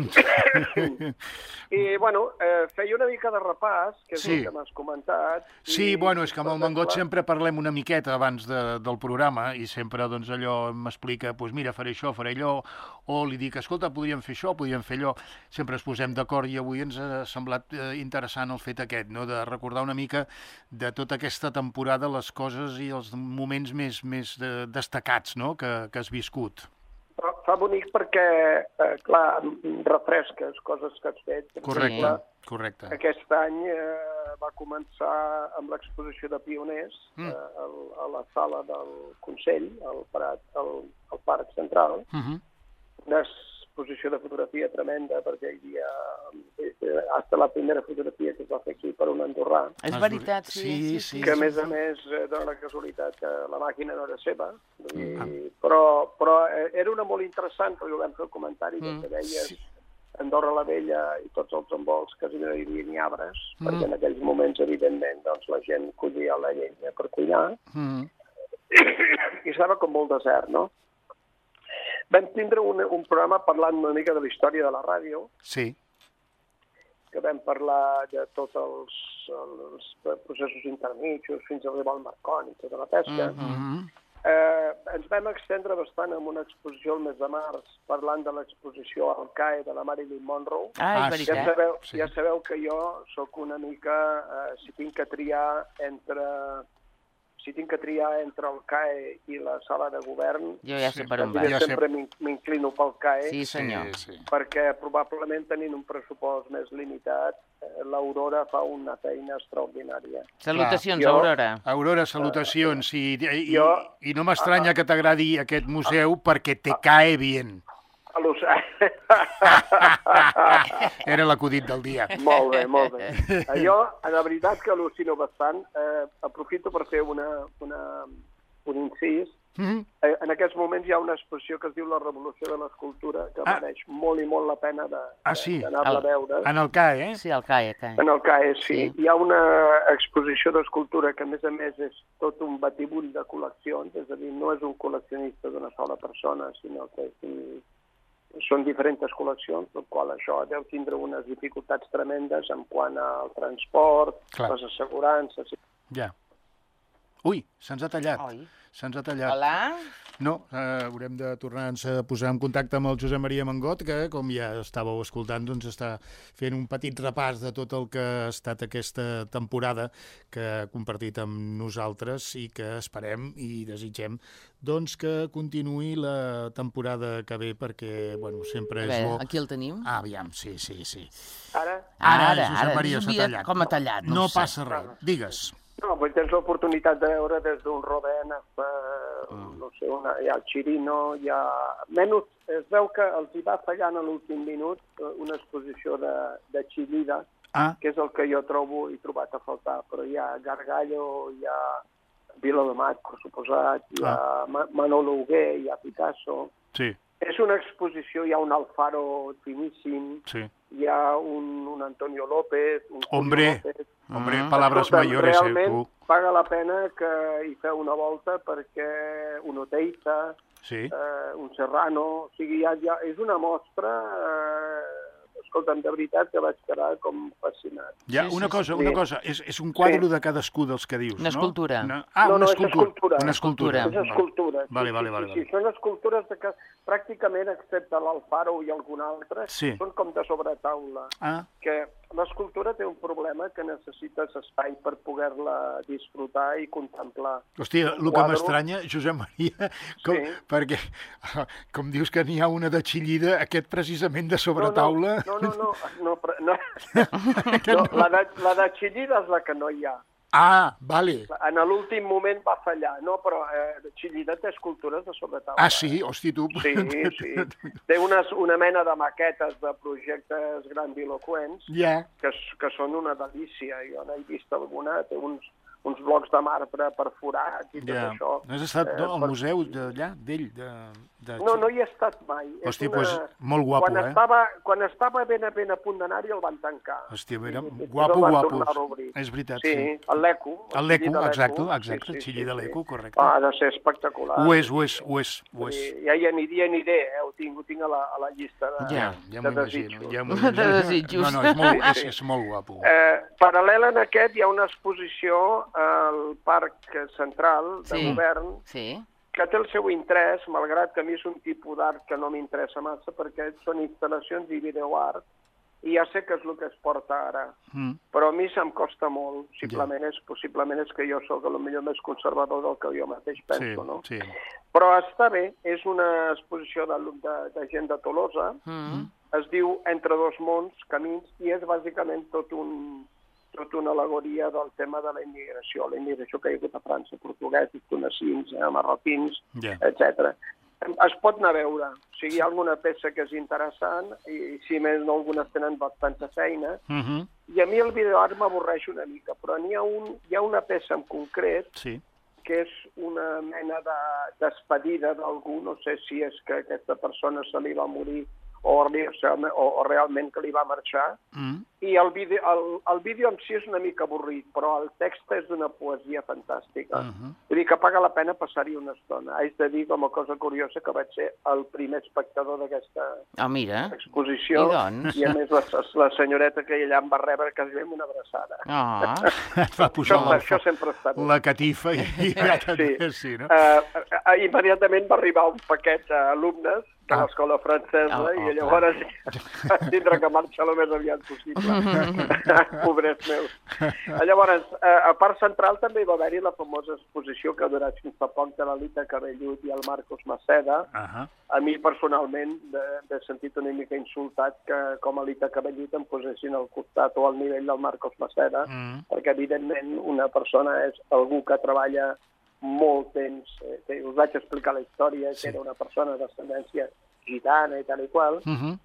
I, bueno, eh, feia una mica de repàs, que és Sí. el que m'has comentat. Sí, i, bueno, és que amb el per Mangot exemple, sempre parlem una miqueta abans de, del programa i sempre doncs, allò m'explica, doncs mira, faré això, faré allò, o li dic, escolta, podríem fer això, podríem fer allò. Sempre ens posem d'acord i avui ens ha semblat eh, interessant el fet aquest, no? De recordar una mica de tota aquesta temporada les coses i els moments més, més de, destacats, no? que, que has viscut. Fa, fa bonic perquè, eh, clar, refresques coses que has fet. Per Correcte, exemple, correcte. aquest any eh, va començar amb l'exposició de pioners Mm. eh, al, a la sala del Consell, al, Prat, al, al Parc Central. Uh -huh. Una exposició de fotografia tremenda, perquè hi havia eh, hasta la primera fotografia que es va fer aquí per un andorrà, És veritat, sí. Sí, sí. que a més a més eh, dona la casualitat que la màquina no era seva, i, Ah. però, però eh, era una molt interessant, perquè vam fer el comentari Mm. que deies Sí. Andorra la Vella i tots els envolts que no hi havia ni arbres, Mm. perquè en aquells moments, evidentment, doncs, la gent collia la llenya per cuinar, Uh -huh. i estava com molt desert, no? Vam tindre un, un programa parlant una mica de la història de la ràdio, Sí. que vam parlar de tots els, els processos intermitjos fins a arribar al Marconi, tota la pesca. Mhm. Uh -huh. Eh, ens vam extendre bastant en una exposició el mes de març, parlant de l'exposició al C A E de la Marilyn Monroe. Ah, Ah, és sí. Ja veritat. sabeu, Sí. ja sabeu que jo sóc una mica, eh, si tinc que triar entre si tinc que triar entre el C A E i la sala de govern, Jo ja sé Sí. per on jo vas. Ja sé. sempre m'in- m'inclino pel C A E, Sí, senyor. Sí, sí. perquè probablement tenint un pressupost més limitat, eh, l'Aurora fa una feina extraordinària. Salutacions, Jo- Aurora. Aurora, salutacions. I, i, Jo- i no m'estranya que t'agradi aquest museu perquè te cae bien. A l'oceà. Era l'acudit del dia. Molt bé, molt bé. Jo, la veritat que al·lucino bastant. Eh, aprofito per fer una, una, un incís. Mm-hmm. eh, en aquests moments hi ha una exposició que es diu La Revolució de l'Escultura, que ah. mereix molt i molt la pena de, ah, sí? d'anar-la a veure. En el C A E, eh? Sí, el C A E. C A E. En el C A E, sí. sí. Hi ha una exposició d'escultura que, a més a més, és tot un batibull de col·leccions, és a dir, no és un col·leccionista d'una sola persona, sinó que és un... són diferents col·leccions, per qual això deu tindre unes dificultats tremendes en quant al transport, Clar. les assegurances... Ja. Ui, se'ns ha tallat. Oi. Se'ns ha tallat. Hola? No, eh, haurem de tornar-nos a posar en contacte amb el Josep Maria Mangot, que, com ja estàveu escoltant, doncs està fent un petit repàs de tot el que ha estat aquesta temporada que ha compartit amb nosaltres i que esperem i desitgem doncs, que continuï la temporada que ve, perquè bueno, sempre és bé, bo... Aquí el tenim? Ah, aviam, sí, sí, sí. Ara? Ara, ara Josep ara, Maria s'ha tallat. Com ha tallat? No, no sé. passa res. Digues. No, però tens l'oportunitat de veure des d'un Rodin fins, mm. no sé, una, hi ha el Chirino, hi ha... Menys, es veu que els hi va fallant a l'últim minut una exposició de, de Chillida, ah. que és el que jo trobo i he trobat a faltar, però hi ha Gargallo, hi ha Viladomat, per suposat, hi ha ah. Manolo Hugué, hi ha Picasso... Sí. És una exposició, hi ha un Alfaro finíssim, sí. hi ha un, un Antonio López... Un Hombre, López. hombre, mm. palabras Escolta, mayores, realment eh, tu. Paga la pena que hi feu una volta perquè un Oteiza, sí. eh, un Serrano... O sigui, ja, ja és una mostra... Eh, escolta'm, de veritat que vaig quedar com fascinat. Ja, sí, una sí, cosa, sí. una cosa, és, és un quadre sí. de cadascú dels que dius, una no? escultura. Una... Ah, no, una no, escultura. escultura. Una escultura. És escultura. Vale, sí, vale, sí, vale, sí, vale. sí, són escultures de que pràcticament, excepte l'Alfaro i algun altre, sí. són com de sobretaula. Ah. Que l'escultura té un problema que necessites espai per poder-la disfrutar i contemplar. Hòstia, el que m'estranya, Josep Maria, com, sí. perquè, com dius que n'hi ha una de Chillida, aquest precisament de sobretaula... No, no, no, no, no, no, no, no la, de, la de Chillida és la que no hi ha. Ah, vale. En l'últim moment va fallar, no, però eh, Chillida té escultures de sobretaula. Ah, sí? Hosti, tu... Sí, sí. Té unes, una mena de maquetes de projectes grandiloquents yeah. que, que són una delícia. Jo n'he vist alguna, té uns, uns blocs de marbre perforats i tot yeah. això. No has estat eh, no, al per... museu d'allà, d'ell? De, de... No, no hi he estat mai. Hosti, una... pues, molt guapo, quan eh? Estava, quan estava ben a ben a punt d'anar-hi el van tancar. Hòstia, era I, guapo, guapo. És veritat, sí. Sí, el l'Eco. El l'Eco, exacte, exacte, el Xillí de l'Eco, correcte. Ah, ha de ser espectacular. Ho és, ho és, ho és. Ho és. Ja hi aniré, aniré, eh? Ho tinc, ho tinc a la, a la llista de, ja, ja de desitjos. Ja de desitjos. No, no, és molt, és, és molt guapo. Eh, paral·lel en aquest hi ha una exposició al Parc Central de sí. Govern, sí. que té el seu interès, malgrat que a mi és un tipus d'art que no m'interessa massa, perquè són instal·lacions i videoart, i ja sé que és el que es porta ara. Mm. Però a mi se'm costa molt. Simplement, yeah. és, possiblement és que jo sóc potser més conservador del que jo mateix penso, sí, no? Sí. Però està bé, és una exposició de, de, de gent de Tolosa, mm. es diu Entre dos mons, camins, i és bàsicament tot un... tot una al·legoria del tema de la immigració, la immigració que hi ha hagut a França, portuguesos, tunecins, eh, marroquins, yeah. etcètera. Es pot anar a veure. O sigui, hi ha alguna peça que és interessant, i si més no, algunes tenen bastanta feina, uh -huh. i a mi el videoart m'avorreix una mica, però n'hi ha, un, hi ha una peça en concret sí. que és una mena de despedida d'algú, no sé si és que aquesta persona se li va morir o, o, o realment que li va marxar, mm. i el vídeo, el, el vídeo en si és una mica avorrit, però el text és d'una poesia fantàstica. Uh -huh. Vull dir que paga la pena passar-hi una estona. Haig de dir, com a cosa curiosa, que vaig ser el primer espectador d'aquesta oh, mira. exposició, I, doncs? i a més la, la senyoreta que allà em va rebre quasi amb una abraçada. Oh. va posar això, la, això sempre està bé. La catifa i... sí. sí, no? uh, uh, immediatament va arribar un paquet d'alumnes a ah. l'escola francesa, oh, oh, i llavors oh. tindrà que marxar el més aviat possible. Pobrets meus. Llavors, a part central també hi va haver-hi la famosa exposició que ha durat fins fa poc de l'Alita Cabellut i el Marcos Maceda. Uh -huh. A mi, personalment, m'he sentit una mica insultat que com a Alita Cabellut em posessin al costat o al nivell del Marcos Maceda, uh -huh. perquè, evidentment, una persona és algú que treballa molt temps, eh, que us vaig explicar la història, sí. que era una persona d'ascendència gitana i tal i qual, Uh -huh.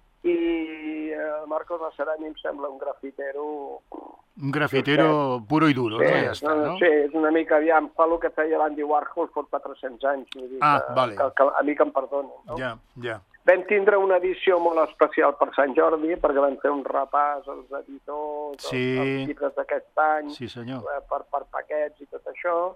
i el Marcos Lacerani em sembla un grafitero... Un grafitero puro i duro, sí, no? Ja està, no? Sí, és una mica, aviam, fa el que feia l'Andy Warhol fot quatre-cents anys, vull dir, Ah, que, vale. que, que, a mi que em perdonen, no? Ja, ja. Vam tindre una edició molt especial per Sant Jordi, perquè vam fer un repàs als editors, Sí. als, als llibres d'aquest any, Sí, senyor. eh, per, per paquets i tot això.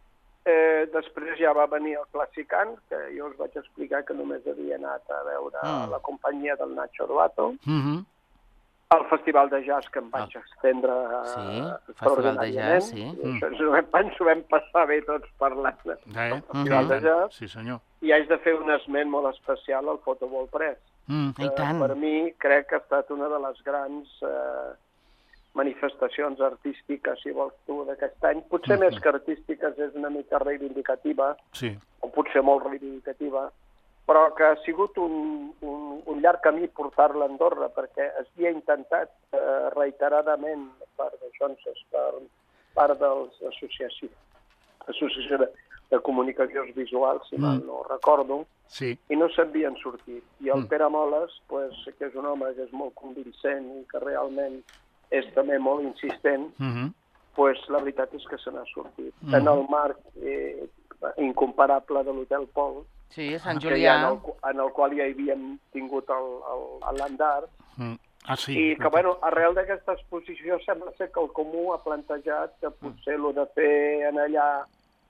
Eh, després ja va venir el Classicant, que jo us vaig explicar que només havia anat a veure Mm. la companyia del Nacho Duato. Uh -huh. El Festival de Jazz, que em vaig Ah. estendre Sí, eh, Festival de Jazz, sí. I això ens ho vam, ens ho vam passar bé tots parlant del Eh? Festival Mhm. de Jazz. Sí, senyor. I haig de fer un esment molt especial al Photoball Press. Mm. I tant. Per mi crec que ha estat una de les grans eh, manifestacions artístiques, si vols tu, d'aquest any. Potser Mhm. més que artístiques, és una mica reivindicativa, Sí. o potser molt reivindicativa, però que ha sigut un, un, un llarg camí portar-la a Andorra, perquè s'havia intentat eh, reiteradament per, doncs, per part de l'associació associació de, de comunicacions visuals, si Mm. mal no recordo, Sí. i no s'havien sortit. I el Mm. Pere Moles, pues, que és un home que és molt convincent i que realment és també molt insistent, Uh -huh. pues, la veritat és que se n'ha sortit. Mm. En el marc eh, incomparable de l'Hotel Pol, Sí, a Sant que ja en, Julià. el, en el qual ja hi havíem tingut el- el- l'andart, Mm. Ah, sí. i que, bueno, arrel d'aquesta exposició sembla ser que el Comú ha plantejat que potser el de fer en allà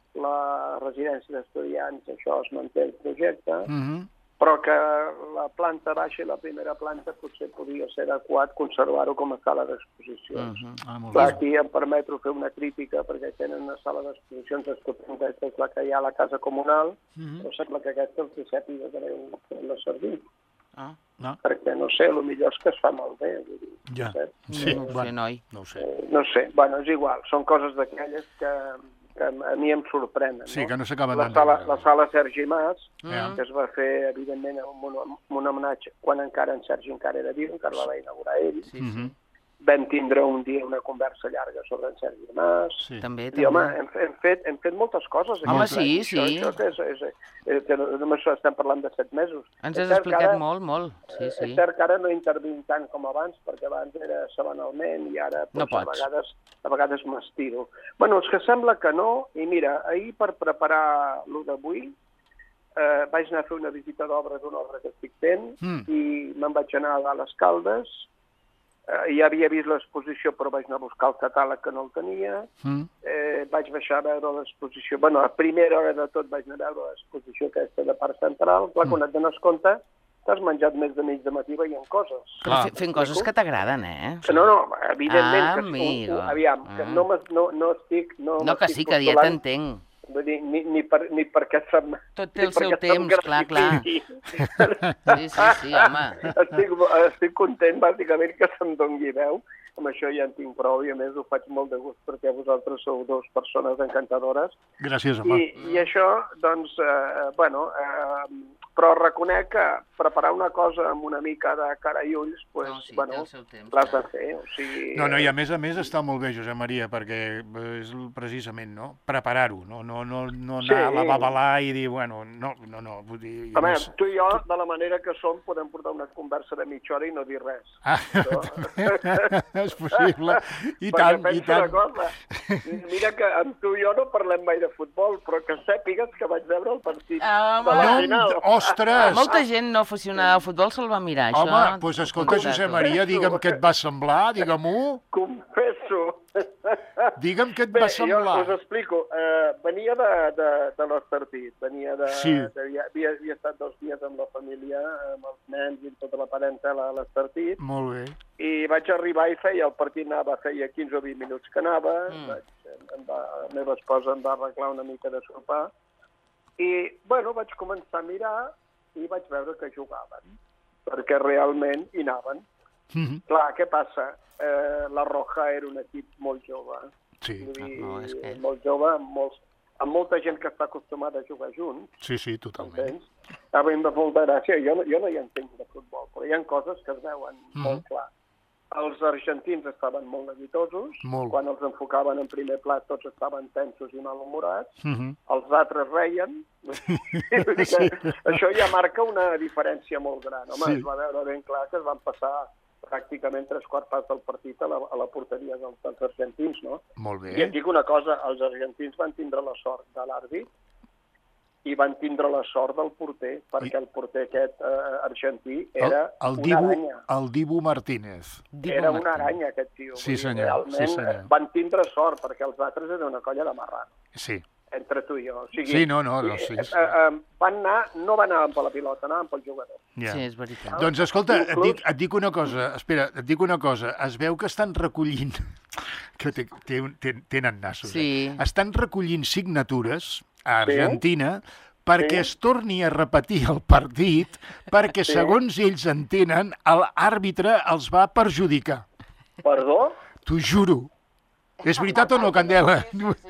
la residència d'estudiants, això es manté el projecte, Uh -huh. però que la planta baixa i la primera planta potser podria ser adequat conservar-ho com a sala d'exposicions. Mhm. Ah, molt Clar, bé. aquí em permeto fer una crítica perquè tenen una sala d'exposicions estupenda, que és la que hi ha a la Casa Comunal, Mhm. però sembla que aquesta el sàpiga que deu fer-la servir, Ah, No? perquè, no sé, el millor és que es fa malbé. Vull dir, Ja. no sé. Sí, no ho sé, bueno, noi. no ho sé. Eh, no sé, bueno, és igual, són coses d'aquelles que, que a mi em sorprenen. Sí, no? que no s'acaben la sala, d'entendre. la sala Sergi Mas, Ja. que es va fer, evidentment, amb un, amb un homenatge quan encara en Sergi encara era viu, encara la va inaugurar ell. Sí, sí. Mhm. Vam tindre un dia una conversa llarga sobre en Sergi Mas. Sí. També, I, també. home, hem, hem, fet, hem fet moltes coses. Home, aquest any. sí, Això, sí. Això, que és, és, és, que només estem parlant de set mesos. Ens És has cert que explicat ara- molt, molt. Sí, eh, sí. És cert que ara no intervinc tant com abans, perquè abans era setmanalment i ara No doncs, a pots. vegades, a vegades m'estiro. Bueno, és que sembla que no, i mira, ahir per preparar l'u d'avui eh, vaig anar a fer una visita d'obra d'una obra que estic fent Mm. i me'n vaig anar a les Caldes. Eh, ja havia vist l'exposició, però vaig anar a buscar el catàleg que no el tenia. Mm. Eh, vaig baixar a veure l'exposició. Bueno, a primera hora de tot vaig anar a veure l'exposició aquesta de Parc Central. Clar, quan et dones compte, t'has menjat més de mig de matí veient coses. Però Clar. fe- fent coses que t'agraden, eh? Que no, no, evidentment, que, Amigo. aviam, que Ah. no, m'es- no, no estic... No, No, que m'estic sí, que ja consolant. t'entenc. Vull dir, ni, ni, per, ni perquè se'm... Tot té ni el seu perquè se'm temps, clar, clar. gratifiqui. Sí, sí, sí, home. estic, estic content, bàsicament, que se'm dongui veu. Amb això ja en tinc prou i, a més, ho faig molt de gust perquè vosaltres sou dues persones encantadores. Gràcies, home. I, i això, doncs, eh, bueno, eh, però reconec que preparar una cosa amb una mica de cara i ulls, pues, No, sí, té bueno, el seu temps, l'has de clar. fer. O sigui, No, no, i a més a més està molt bé, Josep Maria, perquè és precisament, no?, preparar-ho, no, no, no, no anar a la Sí. babalà i dir, bueno, no, no, no, vull dir... Home, no sé. tu i jo, de la manera que som, podem portar una conversa de mitja hora i no dir res. Ah, és possible, i Perquè tant, i pensa tant. una cosa, mira que amb tu i jo no parlem mai de futbol, però que sàpigues que vaig veure el partit Home. de la No, final. ostres! Molta gent no aficionada al futbol se'l va mirar, això. Home, doncs escolta, Compte Josep tot. Maria, digue'm què et va semblar, digue-m'ho. Confesso. Digue'm què et Bé, va jo semblar. us explico. Uh, venia de, de, de l'Estartit, venia de... Sí. de havia, havia estat dos dies amb la família, amb els nens i tota la parentela a l'Estartit, Molt bé. i vaig arribar i feia, el partit anava, feia quinze o vint minuts que anava, Mm. vaig, em va, la meva esposa em va arreglar una mica de sopar, i, bueno, vaig començar a mirar i vaig veure que jugaven, perquè realment hi anaven. Mhm. Clar, què passa? Eh, la Roja era un equip molt jove, Sí, vull dir, no, és que- molt jove, amb, molts, amb molta gent que està acostumada a jugar junts, sí, sí, totalment. entens? A mi em fa molta gràcia, jo no, jo no hi entenc de futbol, però hi ha coses que es veuen Mhm. molt clar. els argentins estaven molt neguitosos, molt. Quan els enfocaven en primer plat tots estaven tensos i malhumorats, Uh -huh. els altres reien, vull dir que això ja marca una diferència molt gran. Home, sí. Es va veure ben clar que es van passar pràcticament tres quarts parts del partit a la, a la porteria dels, dels argentins, no? Molt bé. I et dic una cosa, els argentins van tindre la sort de l'àrbit i van tindre la sort del porter, perquè el porter aquest eh, argentí era el, el una Dibu, aranya. El Dibu Martínez. Dibu Era Martínez. una aranya, aquest tio. Sí, Vull dir, senyor. Realment Sí, senyor. van tindre sort, perquè els altres eren una colla de marrano, Sí. entre tu i jo. O sigui, Sí, no, no, no, sí, sí. Eh, eh, van anar, no van anar per la pilota, anaven pel jugador. Ja. Sí, és veritat. Doncs escolta, et Inclús- dic, et dic una cosa, espera, et dic una cosa, es veu que estan recollint, que té, té, té, tenen nassos, Sí. eh? Estan recollint signatures a Argentina perquè Sí. es torni a repetir el partit, perquè, Sí. segons ells entenen, l'àrbitre els va perjudicar. Perdó? T'ho juro. És veritat o no, Candela?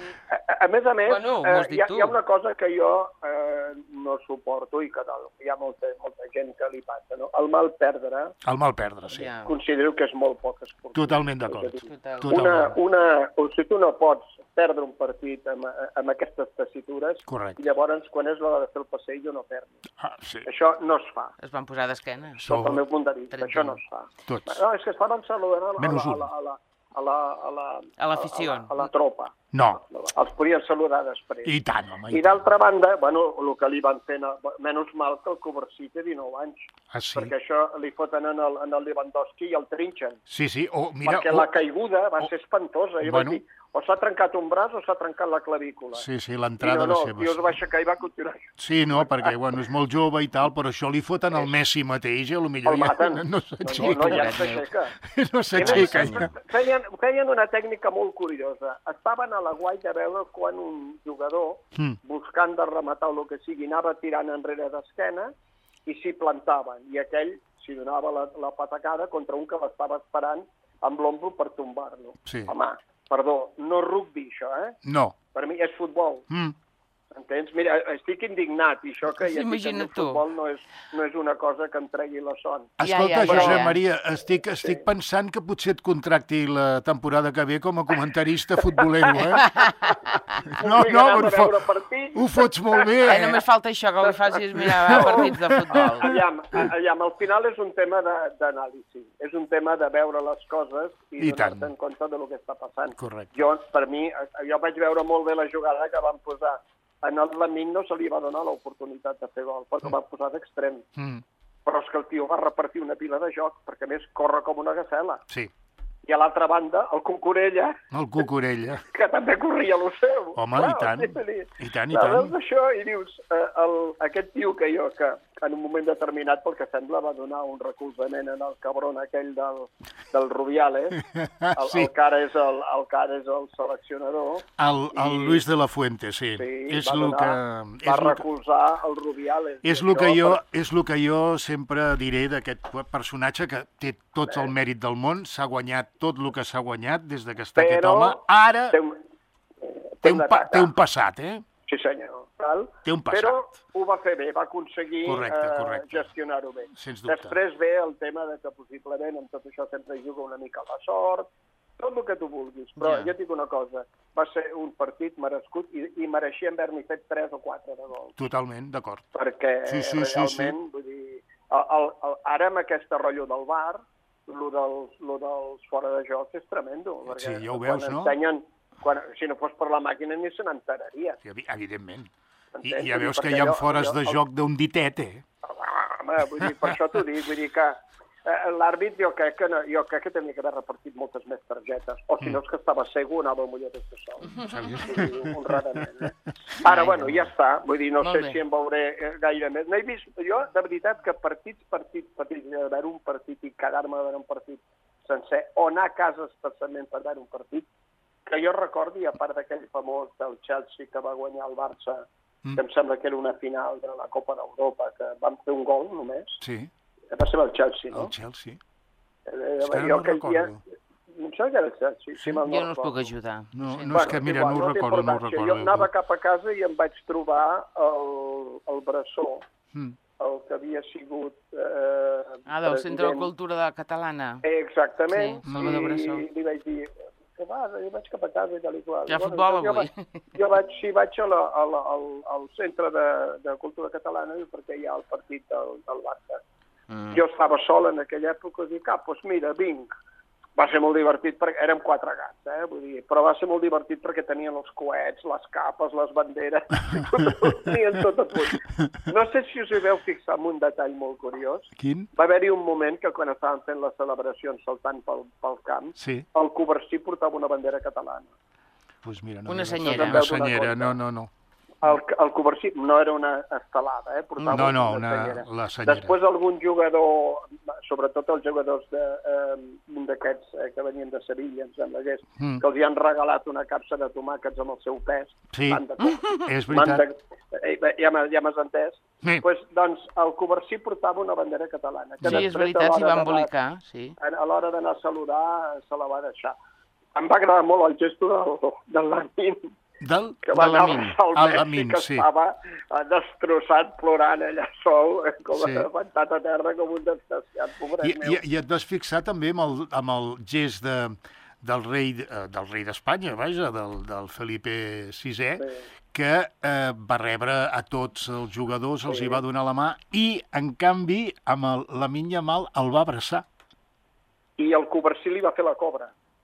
A, a més a més, Bueno, m'ho eh, has dit hi, ha, tu. hi ha una cosa que jo eh, no suporto i que no, hi ha molta, molta gent que li passa, no? El mal perdre, El mal perdre, sí. Ja. considero que és molt poc esportiu. Totalment d'acord. Total. Una, Totalment. una, o sigui, tu no pots perdre un partit amb, amb aquestes tessitures Correcte. i llavors, quan és l'hora de fer el passeig, no perdi. Ah, sí. Això no es fa. Es van posar d'esquena. Això, Sota el meu punt de vista, Tret això d'un. no es fa. tots. No, és que estaven saludant a la, Menys a un. la, a la, a la, a la, A l'afició. a la, a la tropa. No. Els podien saludar després. I tant, home, I i tant. d'altra banda, bueno, el que li van fer, menys mal que el Covarsí té dinou anys, Ah, sí? perquè això li foten en el, en el Lewandowski i el trinxen. Sí, sí, o mira... perquè o- la caiguda va o- ser espantosa. Jo bueno. vaig dir, o s'ha trencat un braç o s'ha trencat la clavícula. Sí, sí, I l'entrada no, va no, ser... el tio es va aixecar i va continuar. Sí, no, perquè, bueno, és molt jove i tal, però això li foten al Messi mateix, i potser El maten. ja no No, s'aixeca. no, ja s'aixeca. No s'aixeca, I a ja. més, Feien, feien una tècnica molt curiosa. Estaven a la guai de veure quan un jugador, Mm. buscant de rematar o el que sigui, anava tirant enrere d'esquena i s'hi plantaven. I aquell s'hi donava la, la patacada contra un que l'estava esperant amb l'ombro per tombar-lo. Sí. Home, perdó, no rugby, això, eh? No. Per mi és futbol. Mm. Entens? Mira, estic indignat, i això que ja dic que Imagina't el tu. futbol no és, no és una cosa que em tregui la son. Escolta, ja, ja, Josep ja. Maria, estic, estic Sí. pensant que potser et contracti la temporada que ve com a comentarista futbolero, eh? No, Vull no, anar ho, a fo veure partits. ho fots molt bé, Eh, eh? només falta això, que ho facis mirar partits de futbol. Aviam, aviam, al final és un tema de- d'anàlisi, és un tema de veure les coses i, I tant. donar-te en compte del que està passant. Correcte. Jo, per mi, jo vaig veure molt bé la jugada que van posar. En el Lamine no se li va donar l'oportunitat de fer gol, perquè el van posar d'extrem. Mm. Però és que el tio va repartir una pila de joc, perquè a més corre com una gacela. Sí, I a l'altra banda, el Cucurella, el Cucurella. que també corria el seu. Home, Clar, i tant, vull dir, i tant, i clar, tant. Veus això i dius, eh, el, aquest tio que jo, que en un moment determinat, pel que sembla, va donar un recolzament en el cabron aquell del, del Rubiales, el, Sí. el, que ara és el, el que ara és el seleccionador, El, el I- Luis de la Fuente, sí. sí, és va, el donar, que... va És el que... recolzar el Rubiales. És I el que, això, jo, per- és el que jo sempre diré d'aquest personatge que té tot el mèrit del món, s'ha guanyat tot el que s'ha guanyat des de que està aquest Però home. Ara Té un, té un, una pa, taca. té un passat, eh? Sí, senyor. Val? Té un passat. Però ho va fer bé, va aconseguir Correcte, eh, correcte. gestionar-ho bé. Sens dubte. Després ve el tema de que possiblement amb tot això sempre juga una mica la sort, tot el que tu vulguis. Però Ja. ja. jo et dic una cosa, va ser un partit merescut i, i mereixien haver-n'hi fet tres o quatre de gols. Totalment, d'acord. Perquè Sí, sí, sí, realment, vull dir, el, el, el, ara amb aquesta rotllo del bar, lo dels, lo dels fora de joc és tremendo. Sí, perquè ja ho veus, quan no? Ensenyen, quan, si no fos per la màquina ni se n'enteraria. Sí, evi- evidentment. I Entens? ja Vull dir, veus que perquè hi ha allò- fores de allò- joc d'un ditet, eh? Home, vull dir, per això t'ho dic, vull dir que eh, l'àrbit jo crec que no, jo crec que tenia que haver repartit moltes més targetes, o si no és que estava segur, anava molt des de sol. Vull dir, honradament, eh? Ara, bueno, ja està, vull dir, no Molt sé bé. si en veuré eh, gaire més. No he vist, jo, de veritat, que partits, partits, partits, de veure un partit i quedar-me a veure un partit sencer, o anar a casa especialment per veure un partit, que jo recordi, a part d'aquell famós del Chelsea que va guanyar el Barça, Mm. que em sembla que era una final de la Copa d'Europa, que van fer un gol només, Sí, va ser el Chelsea, no? el Chelsea. Eh, És que ara jo no aquell recordo. dia- Em sembla que era el Chelsea, si mal Jo no us recordo. puc ajudar. No, Sí. no és que, mira, igual, no ho té recordo, no ho importància. recordo. Jo anava cap a casa i em vaig trobar el, el Bressó, Mm. el que havia sigut... Eh, ah, del Centre de Cultura Catalana. Eh, exactament. Sí, Salvador Bressó. I li vaig dir, que va, jo vaig cap a casa i tal i qual. Hi ha futbol jo avui. Vaig, jo vaig, sí, vaig a la, a la, al, al Centre de, de Cultura Catalana perquè hi ha el partit del, del Barça. Mm. Jo estava sol en aquella època i dic, ah, doncs mira, vinc. Va ser molt divertit, perquè érem quatre gats, eh? Vull dir, però va ser molt divertit perquè tenien els coets, les capes, les banderes, tenien tot a punt. No sé si us hi veu fixar en un detall molt curiós. Quin? Va haver-hi un moment que quan estaven fent les celebracions saltant pel, pel camp, sí. el cobercí portava una bandera catalana. Pues mira, no una no senyera. Una senyera, no, no, no. El, el cobercí no era una estelada, eh? Portava no, no, una, una senyera. La senyera. Després algun jugador, sobretot els jugadors de, eh, d'aquests eh, que venien de Sevilla, em sembla que és, mm. que els hi han regalat una capsa de tomàquets amb el seu pes. Sí, de, és veritat. De, eh, ja ja m'has entès? Sí. Pues, doncs el cobercí portava una bandera catalana. Que sí, és veritat, s'hi va embolicar. Sí. A l'hora d'anar a saludar, se la va deixar. Em va agradar molt el gesto del, del Lamin, Del, que va anar al al Messi, Lamin, que sí. estava destrossat, plorant allà sol, com Sí. afantat a terra, com un desgraciat, pobret I, meu. i, I et vas fixar també amb el, amb el gest de, del rei eh, del rei d'Espanya, vaja, del, del Felipe sisè, sí. que eh, va rebre a tots els jugadors, els sí. hi va donar la mà, i, en canvi, amb el Lamine Yamal el va abraçar. I el cobercí li va fer la cobra.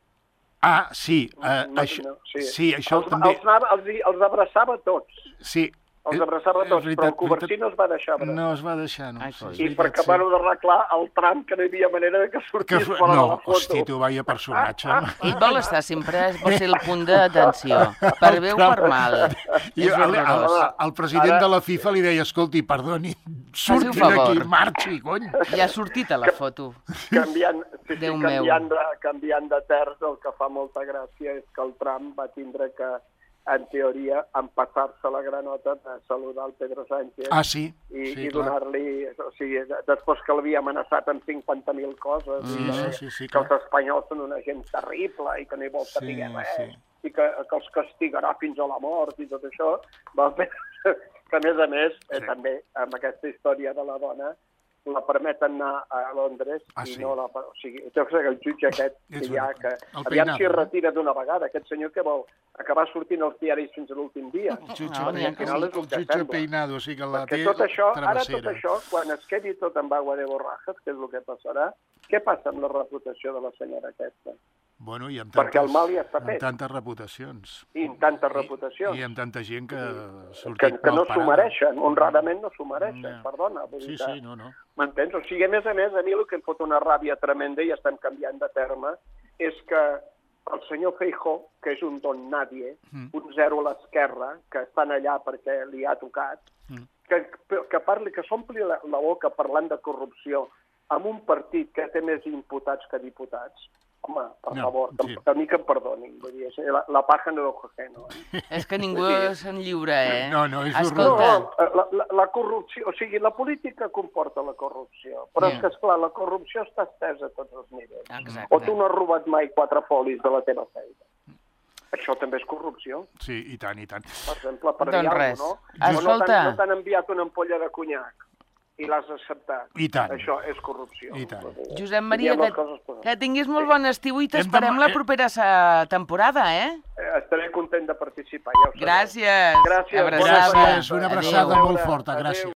Ah, sí, eh, no, això, no, sí. sí, això els, també... Els, anava, els, els abraçava tots. Sí. Els abraçava tots, veritat, però el cobercí veritat, no es va deixar abraçar. No es va deixar, no. Ai, Sí, I perquè sí. van arreglar el tram que no hi havia manera que sortís que, fora no, de la foto. hosti, tu, vaya personatge. Ah, ah, Ell vol estar sempre, vol ser el punt d'atenció, per bé o per mal. I és el, el, el president Ara... de la FIFA li deia, escolti, perdoni, surti un favor. d'aquí, marxi, cony. Ja ha sortit a la foto. Canviant, sí, sí, Déu canviant, meu. de, canviant de terç, el que fa molta gràcia és que el Trump va tindre que, en teoria, empassar-se la granota de saludar el Pedro Sánchez Ah, sí? i, sí, i donar-li... O sigui, després que l'havia amenaçat amb cinquanta mil coses, Mm, i que, sí, sí, que els espanyols són una gent terrible i que no hi vol saber Sí, res, sí. i que, que els castigarà fins a la mort i tot això, va fer que, a més a més, eh, Sí. també, amb aquesta història de la dona, la permeten anar a Londres Ah, i sí? no la... O sigui, deu ser que el jutge aquest, És que ja, veritat. que El aviam Peinado, si es no? retira d'una vegada, aquest senyor que vol acabar sortint als diaris fins a l'últim dia. El jutge, No, n'hi ha Pe- que sí. el jutge Peinado, sí que la Perquè té tot això, ara tot travessera. això, quan es quedi tot amb agua de borrajes, que és el que passarà, què passa amb la reputació de la senyora aquesta? Bueno, i amb Perquè tantes, el mal ja està amb fet. tantes reputacions. I amb tanta reputació. I, i amb tanta gent que ha que, sortit que no mal s'ho parada. mereixen, honradament no s'ho mereixen, Ja. perdona. Vull Sí, dir que- sí, no, no. M'entens? O sigui, a més a més, a mi el que em fot una ràbia tremenda, i estem canviant de terme, és que el senyor Feijóo, que és un don nadie, Mm. un zero a l'esquerra, que estan allà perquè li ha tocat, Mm. que, que parli, que s'ompli la, la boca parlant de corrupció amb un partit que té més imputats que diputats, home, per No, favor, sí. que, a mi que em perdonin, vull dir, és la, la paja no lo ajeno, eh? És que ningú se'n lliura, eh? No, no, és Escolta, No, la, la, la corrupció, o sigui, la política comporta la corrupció, però Yeah. és que, esclar, la corrupció està estesa a tots els nivells. Exacte. O tu no has robat mai quatre folis de la teva feina. Això també és corrupció, Sí, i tant, i tant. per exemple, per Doncs dir alguna res. cosa, no? O no Escolta. t'han no t'han enviat una ampolla de conyac i l'has acceptat. I tant. Això és corrupció. I tant. Josep Maria, Diem les que, coses per- que tinguis molt bon estiu i Hem de- t'esperem la eh? propera sa- temporada, eh? Eh, Estaré content de participar, ja ho sabeu. Gràcies. Gràcies. Abraçada. Gràcies, una abraçada Adéu. molt forta, gràcies.